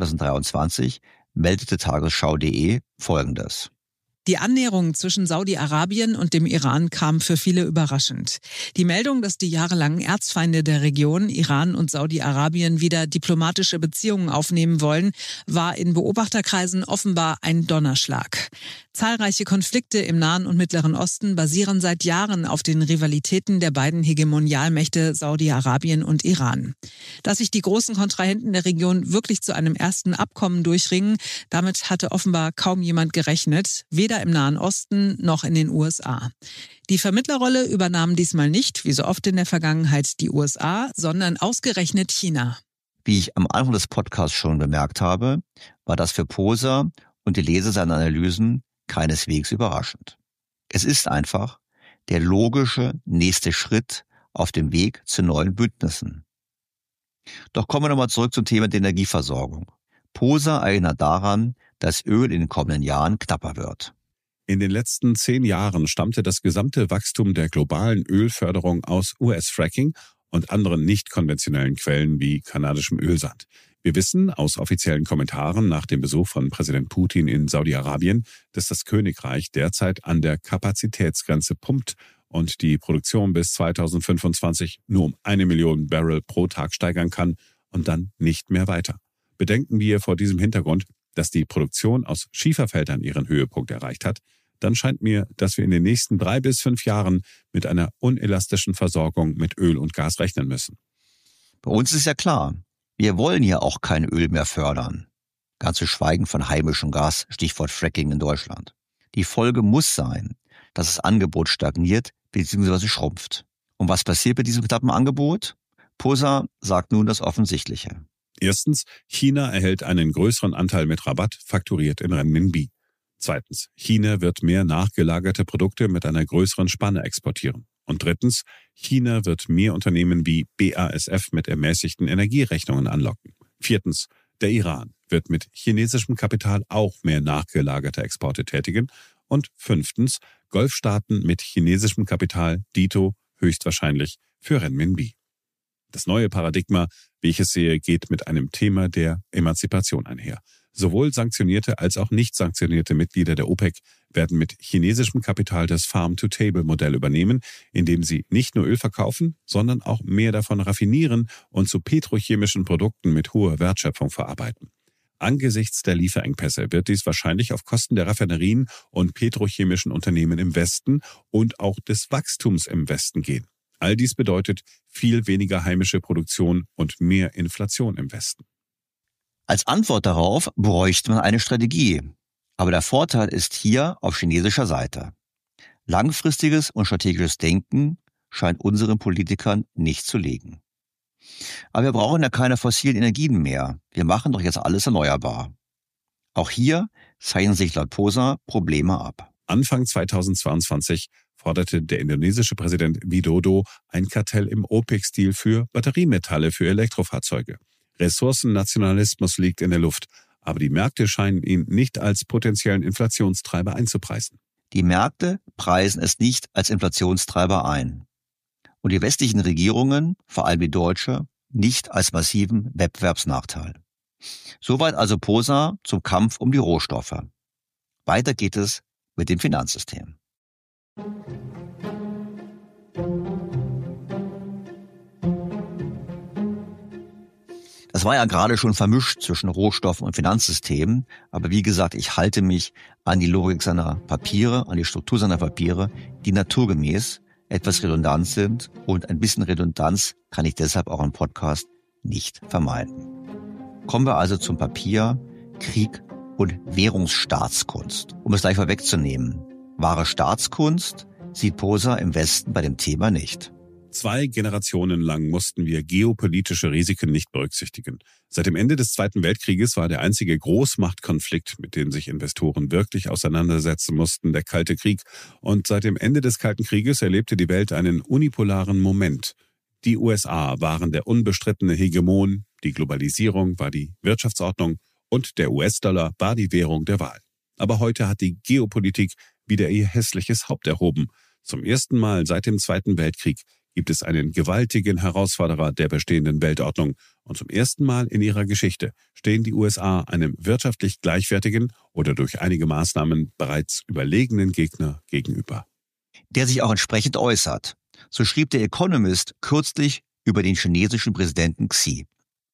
2023 meldete Tagesschau.de Folgendes. Die Annäherung zwischen Saudi-Arabien und dem Iran kam für viele überraschend. Die Meldung, dass die jahrelangen Erzfeinde der Region, Iran und Saudi-Arabien, wieder diplomatische Beziehungen aufnehmen wollen, war in Beobachterkreisen offenbar ein Donnerschlag. Zahlreiche Konflikte im Nahen und Mittleren Osten basieren seit Jahren auf den Rivalitäten der beiden Hegemonialmächte Saudi-Arabien und Iran. Dass sich die großen Kontrahenten der Region wirklich zu einem ersten Abkommen durchringen, damit hatte offenbar kaum jemand gerechnet, weder im Nahen Osten noch in den USA. Die Vermittlerrolle übernahmen diesmal nicht, wie so oft in der Vergangenheit, die USA, sondern ausgerechnet China. Wie ich am Anfang des Podcasts schon bemerkt habe, war das für Poser und die Leser seiner Analysen keineswegs überraschend. Es ist einfach der logische nächste Schritt auf dem Weg zu neuen Bündnissen. Doch kommen wir nochmal zurück zum Thema der Energieversorgung. Poser erinnert daran, dass Öl in den kommenden Jahren knapper wird. In den letzten 10 Jahren stammte das gesamte Wachstum der globalen Ölförderung aus US-Fracking und anderen nicht konventionellen Quellen wie kanadischem Ölsand. Wir wissen aus offiziellen Kommentaren nach dem Besuch von Präsident Putin in Saudi-Arabien, dass das Königreich derzeit an der Kapazitätsgrenze pumpt und die Produktion bis 2025 nur um 1 Million Barrel pro Tag steigern kann und dann nicht mehr weiter. Bedenken wir vor diesem Hintergrund, dass die Produktion aus Schieferfeldern ihren Höhepunkt erreicht hat, dann scheint mir, dass wir in den nächsten 3 bis 5 Jahren mit einer unelastischen Versorgung mit Öl und Gas rechnen müssen. Bei uns ist ja klar, wir wollen ja auch kein Öl mehr fördern. Ganz zu schweigen von heimischem Gas, Stichwort Fracking in Deutschland. Die Folge muss sein, dass das Angebot stagniert bzw. schrumpft. Und was passiert bei diesem knappen Angebot? Poser sagt nun das Offensichtliche. Erstens, China erhält einen größeren Anteil mit Rabatt, fakturiert in Renminbi. Zweitens, China wird mehr nachgelagerte Produkte mit einer größeren Spanne exportieren. Und drittens, China wird mehr Unternehmen wie BASF mit ermäßigten Energierechnungen anlocken. Viertens, der Iran wird mit chinesischem Kapital auch mehr nachgelagerte Exporte tätigen. Und fünftens, Golfstaaten mit chinesischem Kapital, dito höchstwahrscheinlich für Renminbi. Das neue Paradigma, wie ich es sehe, geht mit einem Thema der Emanzipation einher. Sowohl sanktionierte als auch nicht sanktionierte Mitglieder der OPEC werden mit chinesischem Kapital das Farm-to-Table-Modell übernehmen, indem sie nicht nur Öl verkaufen, sondern auch mehr davon raffinieren und zu petrochemischen Produkten mit hoher Wertschöpfung verarbeiten. Angesichts der Lieferengpässe wird dies wahrscheinlich auf Kosten der Raffinerien und petrochemischen Unternehmen im Westen und auch des Wachstums im Westen gehen. All dies bedeutet viel weniger heimische Produktion und mehr Inflation im Westen. Als Antwort darauf bräuchte man eine Strategie. Aber der Vorteil ist hier auf chinesischer Seite. Langfristiges und strategisches Denken scheint unseren Politikern nicht zu liegen. Aber wir brauchen ja keine fossilen Energien mehr. Wir machen doch jetzt alles erneuerbar. Auch hier zeichnen sich laut Poser Probleme ab. Anfang 2022 forderte der indonesische Präsident Widodo ein Kartell im OPEC-Stil für Batteriemetalle für Elektrofahrzeuge. Ressourcennationalismus liegt in der Luft, aber die Märkte scheinen ihn nicht als potenziellen Inflationstreiber einzupreisen. Die Märkte preisen es nicht als Inflationstreiber ein. Und die westlichen Regierungen, vor allem die deutsche, nicht als massiven Wettbewerbsnachteil. Soweit also Poser zum Kampf um die Rohstoffe. Weiter geht es mit dem Finanzsystem. Das war ja gerade schon vermischt zwischen Rohstoffen und Finanzsystemen, aber wie gesagt, ich halte mich an die Logik seiner Papiere, an die Struktur seiner Papiere, die naturgemäß etwas redundant sind, und ein bisschen Redundanz kann ich deshalb auch im Podcast nicht vermeiden. Kommen wir also zum Papier Krieg und Währungsstaatskunst. Um es gleich vorwegzunehmen, wahre Staatskunst sieht Poser im Westen bei dem Thema nicht. 2 Generationen lang mussten wir geopolitische Risiken nicht berücksichtigen. Seit dem Ende des Zweiten Weltkrieges war der einzige Großmachtkonflikt, mit dem sich Investoren wirklich auseinandersetzen mussten, der Kalte Krieg. Und seit dem Ende des Kalten Krieges erlebte die Welt einen unipolaren Moment. Die USA waren der unbestrittene Hegemon, die Globalisierung war die Wirtschaftsordnung und der US-Dollar war die Währung der Wahl. Aber heute hat die Geopolitik wieder ihr hässliches Haupt erhoben. Zum ersten Mal seit dem Zweiten Weltkrieg gibt es einen gewaltigen Herausforderer der bestehenden Weltordnung. Und zum ersten Mal in ihrer Geschichte stehen die USA einem wirtschaftlich gleichwertigen oder durch einige Maßnahmen bereits überlegenen Gegner gegenüber. Der sich auch entsprechend äußert. So schrieb der Economist kürzlich über den chinesischen Präsidenten Xi.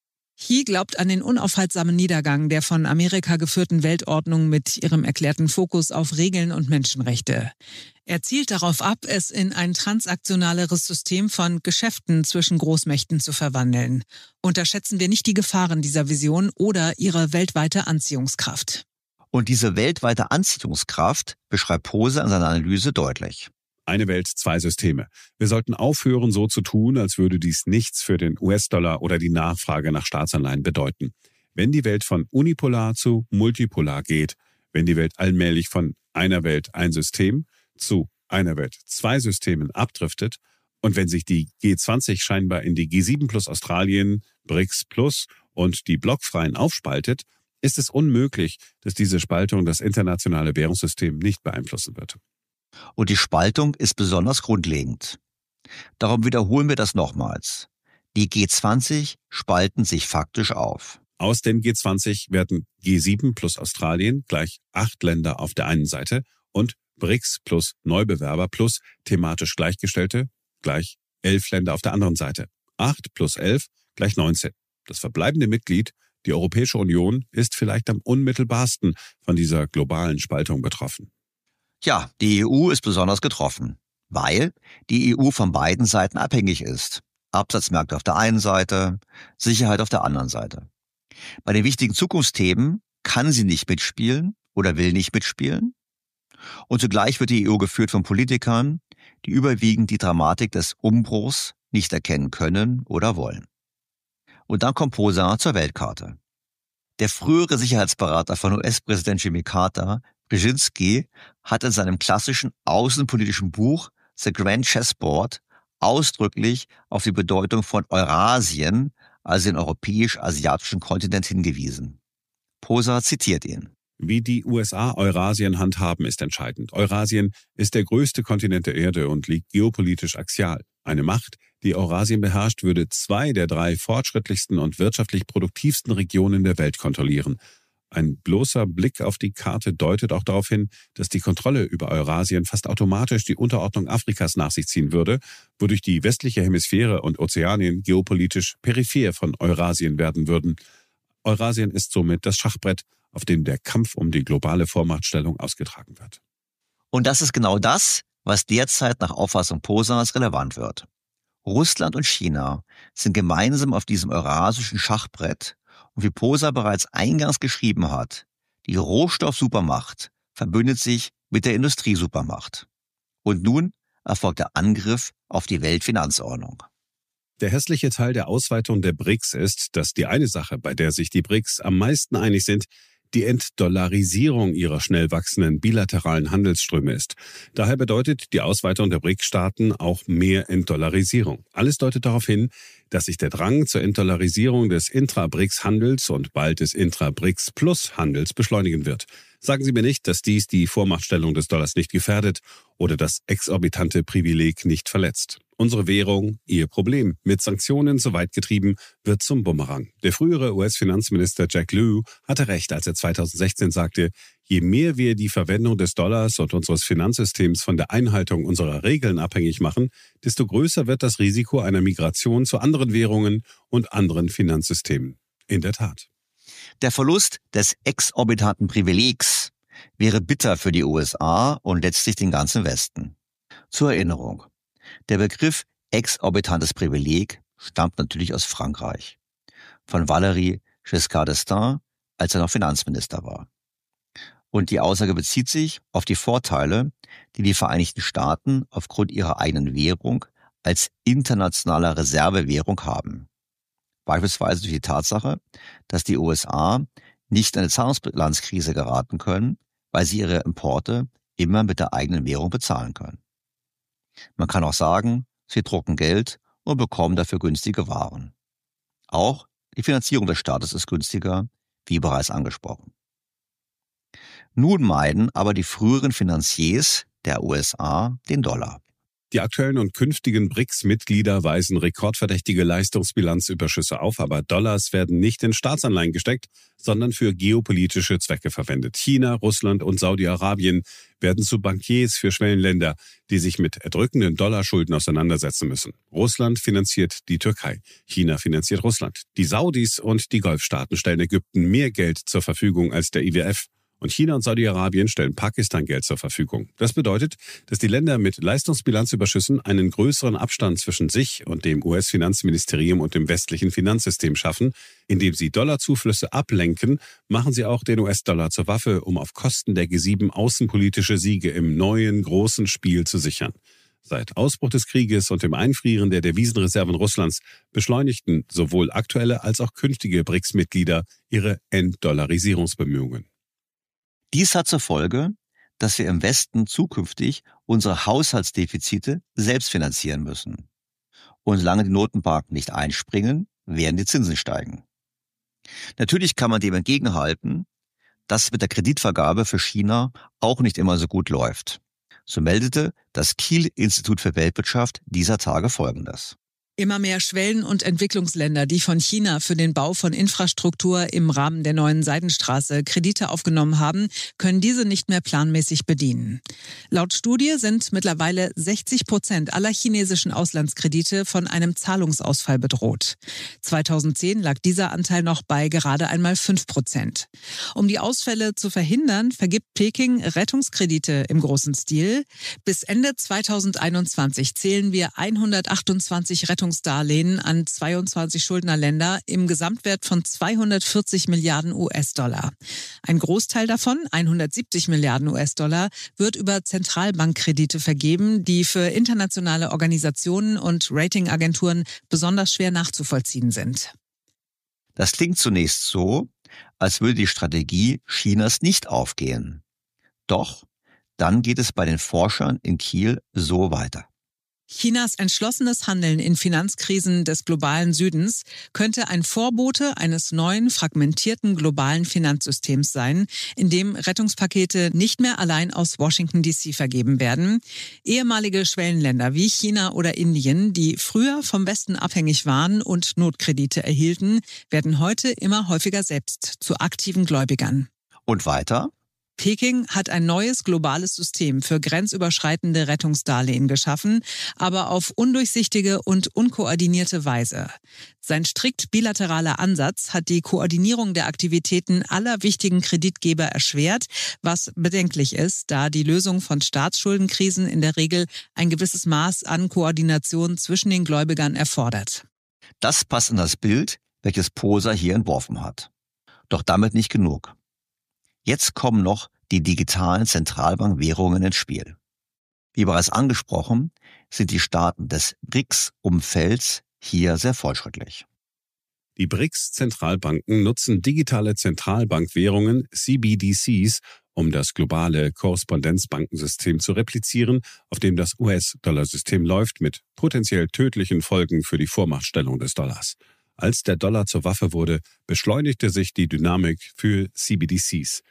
Xi glaubt an den unaufhaltsamen Niedergang der von Amerika geführten Weltordnung mit ihrem erklärten Fokus auf Regeln und Menschenrechte. Er zielt darauf ab, es in ein transaktionaleres System von Geschäften zwischen Großmächten zu verwandeln. Unterschätzen wir nicht die Gefahren dieser Vision oder ihre weltweite Anziehungskraft. Und diese weltweite Anziehungskraft beschreibt Poser in seiner Analyse deutlich. Eine Welt, 2 Systeme. Wir sollten aufhören, so zu tun, als würde dies nichts für den US-Dollar oder die Nachfrage nach Staatsanleihen bedeuten. Wenn die Welt von unipolar zu multipolar geht, wenn die Welt allmählich von einer Welt, ein System zu einer Welt, 2 Systemen abdriftet und wenn sich die G20 scheinbar in die G7 plus Australien, BRICS plus und die Blockfreien aufspaltet, ist es unmöglich, dass diese Spaltung das internationale Währungssystem nicht beeinflussen wird. Und die Spaltung ist besonders grundlegend. Darum wiederholen wir das nochmals. Die G20 spalten sich faktisch auf. Aus den G20 werden G7 plus Australien gleich 8 Länder auf der einen Seite und BRICS plus Neubewerber plus thematisch Gleichgestellte gleich 11 Länder auf der anderen Seite. 8 plus 11 gleich 19. Das verbleibende Mitglied, die Europäische Union, ist vielleicht am unmittelbarsten von dieser globalen Spaltung betroffen. Ja, die EU ist besonders getroffen, weil die EU von beiden Seiten abhängig ist. Absatzmärkte auf der einen Seite, Sicherheit auf der anderen Seite. Bei den wichtigen Zukunftsthemen kann sie nicht mitspielen oder will nicht mitspielen. Und zugleich wird die EU geführt von Politikern, die überwiegend die Dramatik des Umbruchs nicht erkennen können oder wollen. Und dann kommt Poser zur Weltkarte. Der frühere Sicherheitsberater von US-Präsident Jimmy Carter, Brzezinski, hat in seinem klassischen außenpolitischen Buch The Grand Chessboard ausdrücklich auf die Bedeutung von Eurasien, also den europäisch-asiatischen Kontinent, hingewiesen. Poser zitiert ihn. Wie die USA Eurasien handhaben, ist entscheidend. Eurasien ist der größte Kontinent der Erde und liegt geopolitisch axial. Eine Macht, die Eurasien beherrscht, würde 2 der 3 fortschrittlichsten und wirtschaftlich produktivsten Regionen der Welt kontrollieren. Ein bloßer Blick auf die Karte deutet auch darauf hin, dass die Kontrolle über Eurasien fast automatisch die Unterordnung Afrikas nach sich ziehen würde, wodurch die westliche Hemisphäre und Ozeanien geopolitisch peripher von Eurasien werden würden. Eurasien ist somit das Schachbrett, auf dem der Kampf um die globale Vormachtstellung ausgetragen wird. Und das ist genau das, was derzeit nach Auffassung Posers relevant wird. Russland und China sind gemeinsam auf diesem eurasischen Schachbrett. Und wie Poser bereits eingangs geschrieben hat, die Rohstoffsupermacht verbündet sich mit der Industriesupermacht. Und nun erfolgt der Angriff auf die Weltfinanzordnung. Der hässliche Teil der Ausweitung der BRICS ist, dass die eine Sache, bei der sich die BRICS am meisten einig sind, die Entdollarisierung ihrer schnell wachsenden bilateralen Handelsströme ist. Daher bedeutet die Ausweitung der BRICS-Staaten auch mehr Entdollarisierung. Alles deutet darauf hin, dass sich der Drang zur Entdollarisierung des Intra-BRICS-Handels und bald des Intra-BRICS-Plus-Handels beschleunigen wird. Sagen Sie mir nicht, dass dies die Vormachtstellung des Dollars nicht gefährdet oder das exorbitante Privileg nicht verletzt. Unsere Währung, ihr Problem, mit Sanktionen so weit getrieben, wird zum Bumerang. Der frühere US-Finanzminister Jack Lew hatte recht, als er 2016 sagte, je mehr wir die Verwendung des Dollars und unseres Finanzsystems von der Einhaltung unserer Regeln abhängig machen, desto größer wird das Risiko einer Migration zu anderen Währungen und anderen Finanzsystemen. In der Tat. Der Verlust des exorbitanten Privilegs wäre bitter für die USA und letztlich den ganzen Westen. Zur Erinnerung. Der Begriff exorbitantes Privileg stammt natürlich aus Frankreich. Von Valéry Giscard d'Estaing, als er noch Finanzminister war. Und die Aussage bezieht sich auf die Vorteile, die die Vereinigten Staaten aufgrund ihrer eigenen Währung als internationale Reservewährung haben. Beispielsweise durch die Tatsache, dass die USA nicht in eine Zahlungsbilanzkrise geraten können, weil sie ihre Importe immer mit der eigenen Währung bezahlen können. Man kann auch sagen, sie drucken Geld und bekommen dafür günstige Waren. Auch die Finanzierung des Staates ist günstiger, wie bereits angesprochen. Nun meiden aber die früheren Finanziers der USA den Dollar. Die aktuellen und künftigen BRICS-Mitglieder weisen rekordverdächtige Leistungsbilanzüberschüsse auf, aber Dollars werden nicht in Staatsanleihen gesteckt, sondern für geopolitische Zwecke verwendet. China, Russland und Saudi-Arabien werden zu Bankiers für Schwellenländer, die sich mit erdrückenden Dollarschulden auseinandersetzen müssen. Russland finanziert die Türkei, China finanziert Russland. Die Saudis und die Golfstaaten stellen Ägypten mehr Geld zur Verfügung als der IWF. Und China und Saudi-Arabien stellen Pakistan Geld zur Verfügung. Das bedeutet, dass die Länder mit Leistungsbilanzüberschüssen einen größeren Abstand zwischen sich und dem US-Finanzministerium und dem westlichen Finanzsystem schaffen. Indem sie Dollarzuflüsse ablenken, machen sie auch den US-Dollar zur Waffe, um auf Kosten der G7 außenpolitische Siege im neuen, großen Spiel zu sichern. Seit Ausbruch des Krieges und dem Einfrieren der Devisenreserven Russlands beschleunigten sowohl aktuelle als auch künftige BRICS-Mitglieder ihre Entdollarisierungsbemühungen. Dies hat zur Folge, dass wir im Westen zukünftig unsere Haushaltsdefizite selbst finanzieren müssen. Und solange die Notenbanken nicht einspringen, werden die Zinsen steigen. Natürlich kann man dem entgegenhalten, dass es mit der Kreditvergabe für China auch nicht immer so gut läuft. So meldete das Kiel-Institut für Weltwirtschaft dieser Tage Folgendes. Immer mehr Schwellen- und Entwicklungsländer, die von China für den Bau von Infrastruktur im Rahmen der neuen Seidenstraße Kredite aufgenommen haben, können diese nicht mehr planmäßig bedienen. Laut Studie sind mittlerweile 60% aller chinesischen Auslandskredite von einem Zahlungsausfall bedroht. 2010 lag dieser Anteil noch bei gerade einmal 5%. Um die Ausfälle zu verhindern, vergibt Peking Rettungskredite im großen Stil. Bis Ende 2021 zählen wir 128 Rettungsdarlehen an 22 Schuldnerländer im Gesamtwert von 240 Milliarden US-Dollar. Ein Großteil davon, 170 Milliarden US-Dollar, wird über Zentralbankkredite vergeben, die für internationale Organisationen und Ratingagenturen besonders schwer nachzuvollziehen sind. Das klingt zunächst so, als würde die Strategie Chinas nicht aufgehen. Doch dann geht es bei den Forschern in Kiel so weiter. Chinas entschlossenes Handeln in Finanzkrisen des globalen Südens könnte ein Vorbote eines neuen, fragmentierten globalen Finanzsystems sein, in dem Rettungspakete nicht mehr allein aus Washington DC vergeben werden. Ehemalige Schwellenländer wie China oder Indien, die früher vom Westen abhängig waren und Notkredite erhielten, werden heute immer häufiger selbst zu aktiven Gläubigern. Und weiter? Peking hat ein neues globales System für grenzüberschreitende Rettungsdarlehen geschaffen, aber auf undurchsichtige und unkoordinierte Weise. Sein strikt bilateraler Ansatz hat die Koordinierung der Aktivitäten aller wichtigen Kreditgeber erschwert, was bedenklich ist, da die Lösung von Staatsschuldenkrisen in der Regel ein gewisses Maß an Koordination zwischen den Gläubigern erfordert. Das passt in das Bild, welches Poser hier entworfen hat. Doch damit nicht genug. Jetzt kommen noch die digitalen Zentralbankwährungen ins Spiel. Wie bereits angesprochen, sind die Staaten des BRICS-Umfelds hier sehr fortschrittlich. Die BRICS-Zentralbanken nutzen digitale Zentralbankwährungen, CBDCs, um das globale Korrespondenzbankensystem zu replizieren, auf dem das US-Dollarsystem läuft, mit potenziell tödlichen Folgen für die Vormachtstellung des Dollars. Als der Dollar zur Waffe wurde, beschleunigte sich die Dynamik für CBDCs.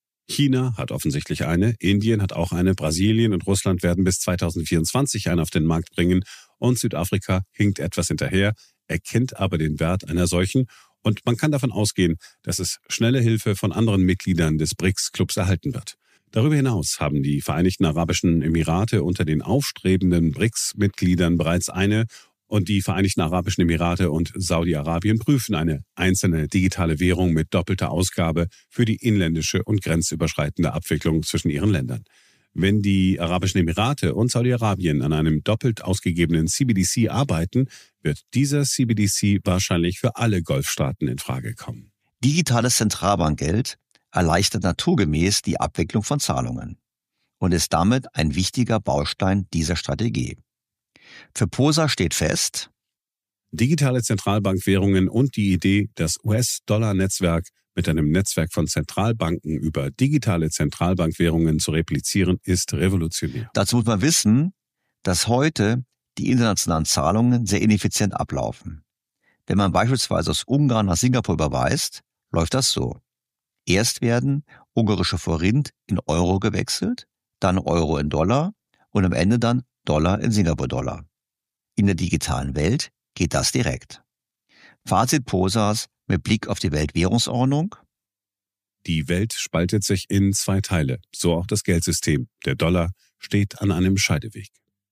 China hat offensichtlich eine, Indien hat auch eine, Brasilien und Russland werden bis 2024 eine auf den Markt bringen und Südafrika hinkt etwas hinterher, erkennt aber den Wert einer solchen und man kann davon ausgehen, dass es schnelle Hilfe von anderen Mitgliedern des BRICS-Clubs erhalten wird. Darüber hinaus haben die Vereinigten Arabischen Emirate unter den aufstrebenden BRICS-Mitgliedern bereits eine und die Vereinigten Arabischen Emirate und Saudi-Arabien prüfen eine einzelne digitale Währung mit doppelter Ausgabe für die inländische und grenzüberschreitende Abwicklung zwischen ihren Ländern. Wenn die Arabischen Emirate und Saudi-Arabien an einem doppelt ausgegebenen CBDC arbeiten, wird dieser CBDC wahrscheinlich für alle Golfstaaten in Frage kommen. Digitales Zentralbankgeld erleichtert naturgemäß die Abwicklung von Zahlungen und ist damit ein wichtiger Baustein dieser Strategie. Für Posa steht fest: digitale Zentralbankwährungen und die Idee, das US-Dollar-Netzwerk mit einem Netzwerk von Zentralbanken über digitale Zentralbankwährungen zu replizieren, ist revolutionär. Dazu muss man wissen, dass heute die internationalen Zahlungen sehr ineffizient ablaufen. Wenn man beispielsweise aus Ungarn nach Singapur überweist, läuft das so. Erst werden ungarische Forint in Euro gewechselt, dann Euro in Dollar und am Ende dann Dollar in Singapur-Dollar. In der digitalen Welt geht das direkt. Fazit Posas mit Blick auf die Weltwährungsordnung: Die Welt spaltet sich in 2 Teile, so auch das Geldsystem. Der Dollar steht an einem Scheideweg.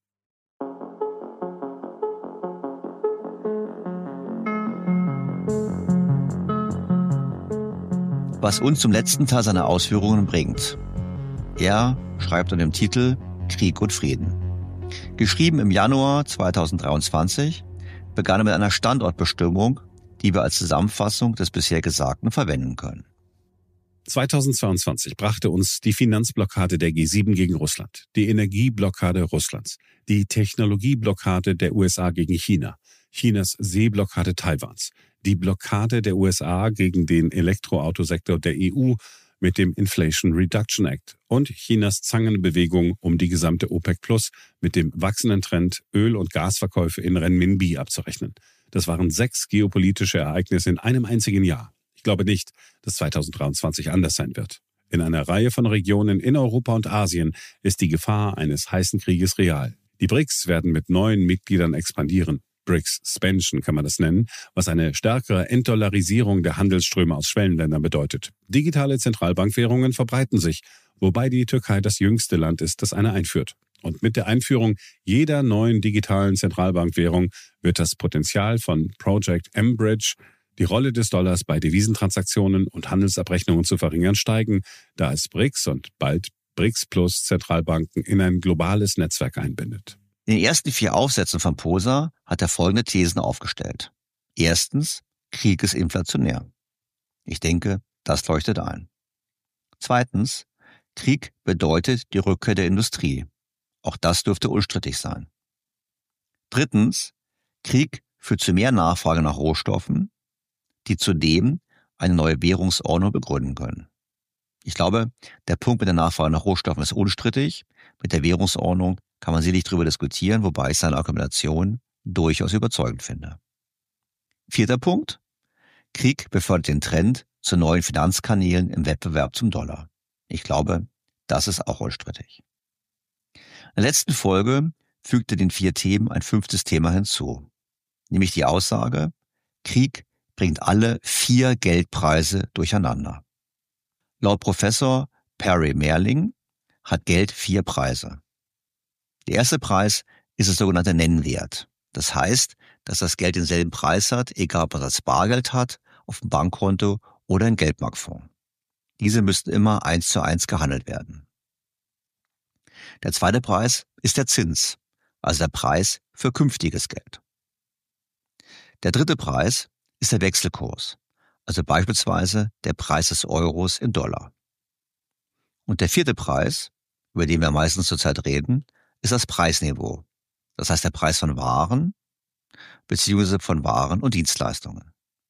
Was uns zum letzten Teil seiner Ausführungen bringt. Er schreibt unter dem Titel Krieg und Frieden. Geschrieben im Januar 2023, begann er mit einer Standortbestimmung, die wir als Zusammenfassung des bisher Gesagten verwenden können. 2022 brachte uns die Finanzblockade der G7 gegen Russland, die Energieblockade Russlands, die Technologieblockade der USA gegen China, Chinas Seeblockade Taiwans, die Blockade der USA gegen den Elektroautosektor der EU mit dem Inflation Reduction Act und Chinas Zangenbewegung um die gesamte OPEC Plus mit dem wachsenden Trend, Öl- und Gasverkäufe in Renminbi abzurechnen. Das waren 6 geopolitische Ereignisse in einem einzigen Jahr. Ich glaube nicht, dass 2023 anders sein wird. In einer Reihe von Regionen in Europa und Asien ist die Gefahr eines heißen Krieges real. Die BRICS werden mit neuen Mitgliedern expandieren. BRICS-Spansion kann man das nennen, was eine stärkere Entdollarisierung der Handelsströme aus Schwellenländern bedeutet. Digitale Zentralbankwährungen verbreiten sich, wobei die Türkei das jüngste Land ist, das eine einführt. Und mit der Einführung jeder neuen digitalen Zentralbankwährung wird das Potenzial von Project M-Bridge, die Rolle des Dollars bei Devisentransaktionen und Handelsabrechnungen zu verringern, steigen, da es BRICS und bald BRICS Plus Zentralbanken in ein globales Netzwerk einbindet. In den ersten 4 Aufsätzen von Posa hat er folgende Thesen aufgestellt. Erstens, Krieg ist inflationär. Ich denke, das leuchtet ein. Zweitens, Krieg bedeutet die Rückkehr der Industrie. Auch das dürfte unstrittig sein. Drittens, Krieg führt zu mehr Nachfrage nach Rohstoffen, die zudem eine neue Währungsordnung begründen können. Ich glaube, der Punkt mit der Nachfrage nach Rohstoffen ist unstrittig. Mit der Währungsordnung kann man sicherlich darüber diskutieren, wobei ich seine Argumentation durchaus überzeugend finde. 4. Punkt. Krieg befördert den Trend zu neuen Finanzkanälen im Wettbewerb zum Dollar. Ich glaube, das ist auch unstrittig. In der letzten Folge fügte den 4 Themen ein 5. Thema hinzu, nämlich die Aussage, Krieg bringt alle 4 Geldpreise durcheinander. Laut Professor Perry Mehrling hat Geld 4 Preise. Der erste Preis ist das sogenannte Nennwert. Das heißt, dass das Geld denselben Preis hat, egal ob man das Bargeld hat, auf dem Bankkonto oder im Geldmarktfonds. Diese müssten immer 1:1 gehandelt werden. Der zweite Preis ist der Zins, also der Preis für künftiges Geld. Der dritte Preis ist der Wechselkurs, also beispielsweise der Preis des Euros in Dollar. Und der 4. Preis, über den wir meistens zurzeit reden, ist das Preisniveau. Das heißt der Preis von Waren bzw. von Waren und Dienstleistungen.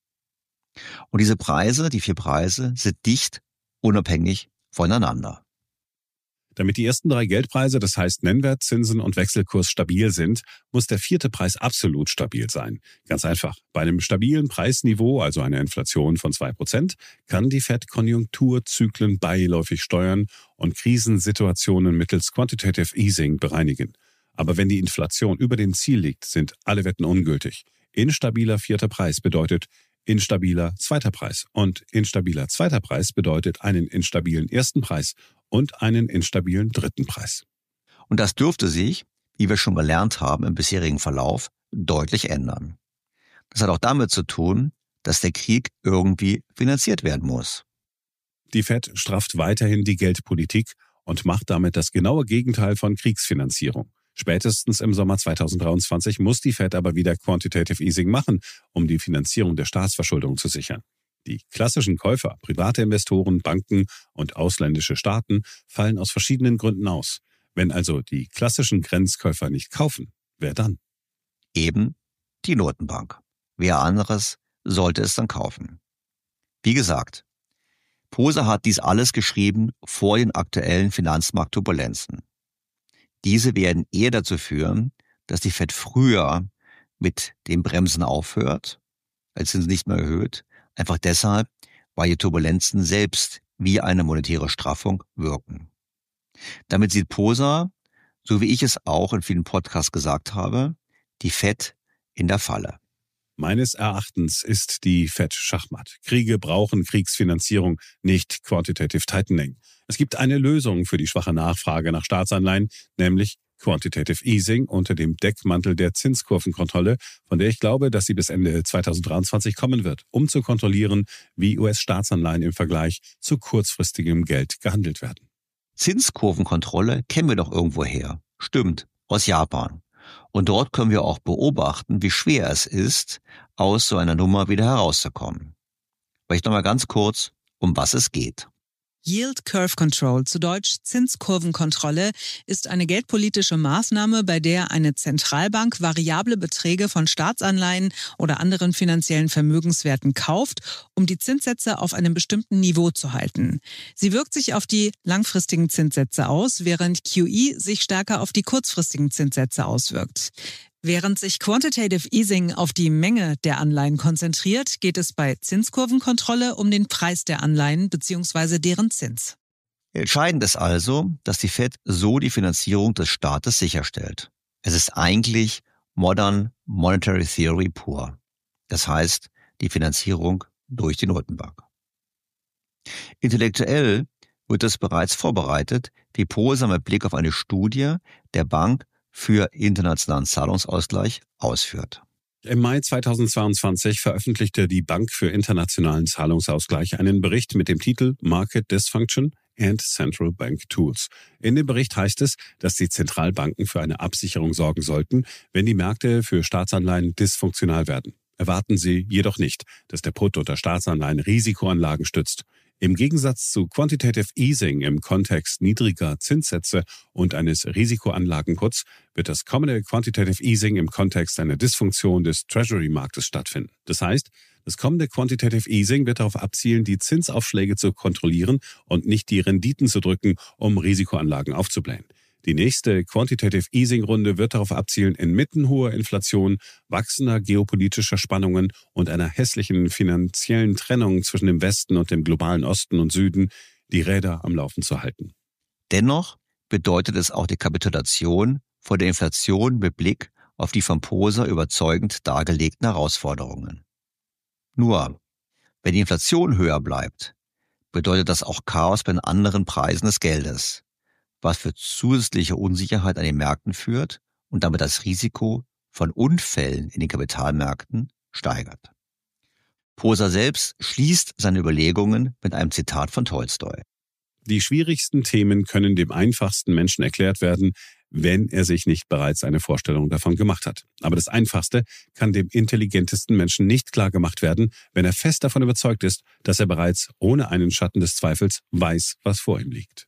Und diese Preise, die 4 Preise, sind dicht unabhängig voneinander. Damit die ersten 3 Geldpreise, das heißt Nennwert, Zinsen und Wechselkurs, stabil sind, muss der 4. Preis absolut stabil sein. Ganz einfach. Bei einem stabilen Preisniveau, also einer Inflation von 2%, kann die Fed Konjunkturzyklen beiläufig steuern und Krisensituationen mittels Quantitative Easing bereinigen. Aber wenn die Inflation über dem Ziel liegt, sind alle Wetten ungültig. Instabiler 4. Preis bedeutet instabiler 2. Preis. Und instabiler 2. Preis bedeutet einen instabilen 1. Preis und einen instabilen 3. Preis. Und das dürfte sich, wie wir schon gelernt haben im bisherigen Verlauf, deutlich ändern. Das hat auch damit zu tun, dass der Krieg irgendwie finanziert werden muss. Die Fed strafft weiterhin die Geldpolitik und macht damit das genaue Gegenteil von Kriegsfinanzierung. Spätestens im Sommer 2023 muss die Fed aber wieder Quantitative Easing machen, um die Finanzierung der Staatsverschuldung zu sichern. Die klassischen Käufer, private Investoren, Banken und ausländische Staaten fallen aus verschiedenen Gründen aus. Wenn also die klassischen Grenzkäufer nicht kaufen, wer dann? Eben die Notenbank. Wer anderes sollte es dann kaufen? Wie gesagt, Poser hat dies alles geschrieben vor den aktuellen Finanzmarktturbulenzen. Diese werden eher dazu führen, dass die Fed früher mit dem Bremsen aufhört, als Zinsen nicht mehr erhöht, einfach deshalb, weil die Turbulenzen selbst wie eine monetäre Straffung wirken. Damit sieht Poser, so wie ich es auch in vielen Podcasts gesagt habe, die Fed in der Falle. Meines Erachtens ist die Fed Schachmatt. Kriege brauchen Kriegsfinanzierung, nicht Quantitative Tightening. Es gibt eine Lösung für die schwache Nachfrage nach Staatsanleihen, nämlich Quantitative Easing unter dem Deckmantel der Zinskurvenkontrolle, von der ich glaube, dass sie bis Ende 2023 kommen wird, um zu kontrollieren, wie US-Staatsanleihen im Vergleich zu kurzfristigem Geld gehandelt werden. Zinskurvenkontrolle kennen wir doch irgendwoher. Stimmt, aus Japan. Und dort können wir auch beobachten, wie schwer es ist, aus so einer Nummer wieder herauszukommen. Vielleicht nochmal ganz kurz, um was es geht. Yield Curve Control, zu Deutsch Zinskurvenkontrolle, ist eine geldpolitische Maßnahme, bei der eine Zentralbank variable Beträge von Staatsanleihen oder anderen finanziellen Vermögenswerten kauft, um die Zinssätze auf einem bestimmten Niveau zu halten. Sie wirkt sich auf die langfristigen Zinssätze aus, während QE sich stärker auf die kurzfristigen Zinssätze auswirkt. Während sich Quantitative Easing auf die Menge der Anleihen konzentriert, geht es bei Zinskurvenkontrolle um den Preis der Anleihen bzw. deren Zins. Entscheidend ist also, dass die Fed so die Finanzierung des Staates sicherstellt. Es ist eigentlich Modern Monetary Theory pur. Das heißt, die Finanzierung durch die Notenbank. Intellektuell wird es bereits vorbereitet, wie Poser mit Blick auf eine Studie der Bank für internationalen Zahlungsausgleich ausführt. Im Mai 2022 veröffentlichte die Bank für internationalen Zahlungsausgleich einen Bericht mit dem Titel Market Dysfunction and Central Bank Tools. In dem Bericht heißt es, dass die Zentralbanken für eine Absicherung sorgen sollten, wenn die Märkte für Staatsanleihen dysfunktional werden. Erwarten sie jedoch nicht, dass der Put unter Staatsanleihen Risikoanlagen stützt. Im Gegensatz zu Quantitative Easing im Kontext niedriger Zinssätze und eines Risikoanlagenputs wird das kommende Quantitative Easing im Kontext einer Dysfunktion des Treasury-Marktes stattfinden. Das heißt, das kommende Quantitative Easing wird darauf abzielen, die Zinsaufschläge zu kontrollieren und nicht die Renditen zu drücken, um Risikoanlagen aufzublähen. Die nächste Quantitative Easing-Runde wird darauf abzielen, inmitten hoher Inflation, wachsender geopolitischer Spannungen und einer hässlichen finanziellen Trennung zwischen dem Westen und dem globalen Osten und Süden die Räder am Laufen zu halten. Dennoch bedeutet es auch die Kapitulation vor der Inflation mit Blick auf die von Poser überzeugend dargelegten Herausforderungen. Nur, wenn die Inflation höher bleibt, bedeutet das auch Chaos bei den anderen Preisen des Geldes, was für zusätzliche Unsicherheit an den Märkten führt und damit das Risiko von Unfällen in den Kapitalmärkten steigert. Poser selbst schließt seine Überlegungen mit einem Zitat von Tolstoi. Die schwierigsten Themen können dem einfachsten Menschen erklärt werden, wenn er sich nicht bereits eine Vorstellung davon gemacht hat. Aber das Einfachste kann dem intelligentesten Menschen nicht klar gemacht werden, wenn er fest davon überzeugt ist, dass er bereits ohne einen Schatten des Zweifels weiß, was vor ihm liegt.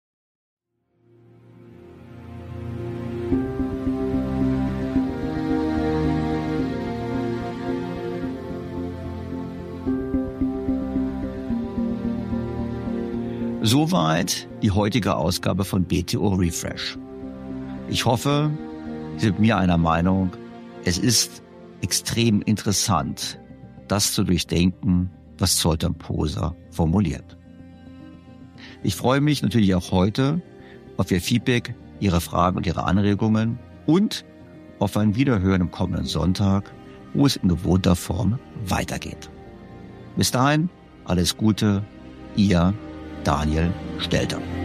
Soweit die heutige Ausgabe von BTO Refresh. Ich hoffe, Sie sind mit mir einer Meinung, es ist extrem interessant, das zu durchdenken, was Zoltan Poser formuliert. Ich freue mich natürlich auch heute auf Ihr Feedback, Ihre Fragen und Ihre Anregungen und auf ein Wiederhören am kommenden Sonntag, wo es in gewohnter Form weitergeht. Bis dahin, alles Gute, Ihr Daniel Stelter.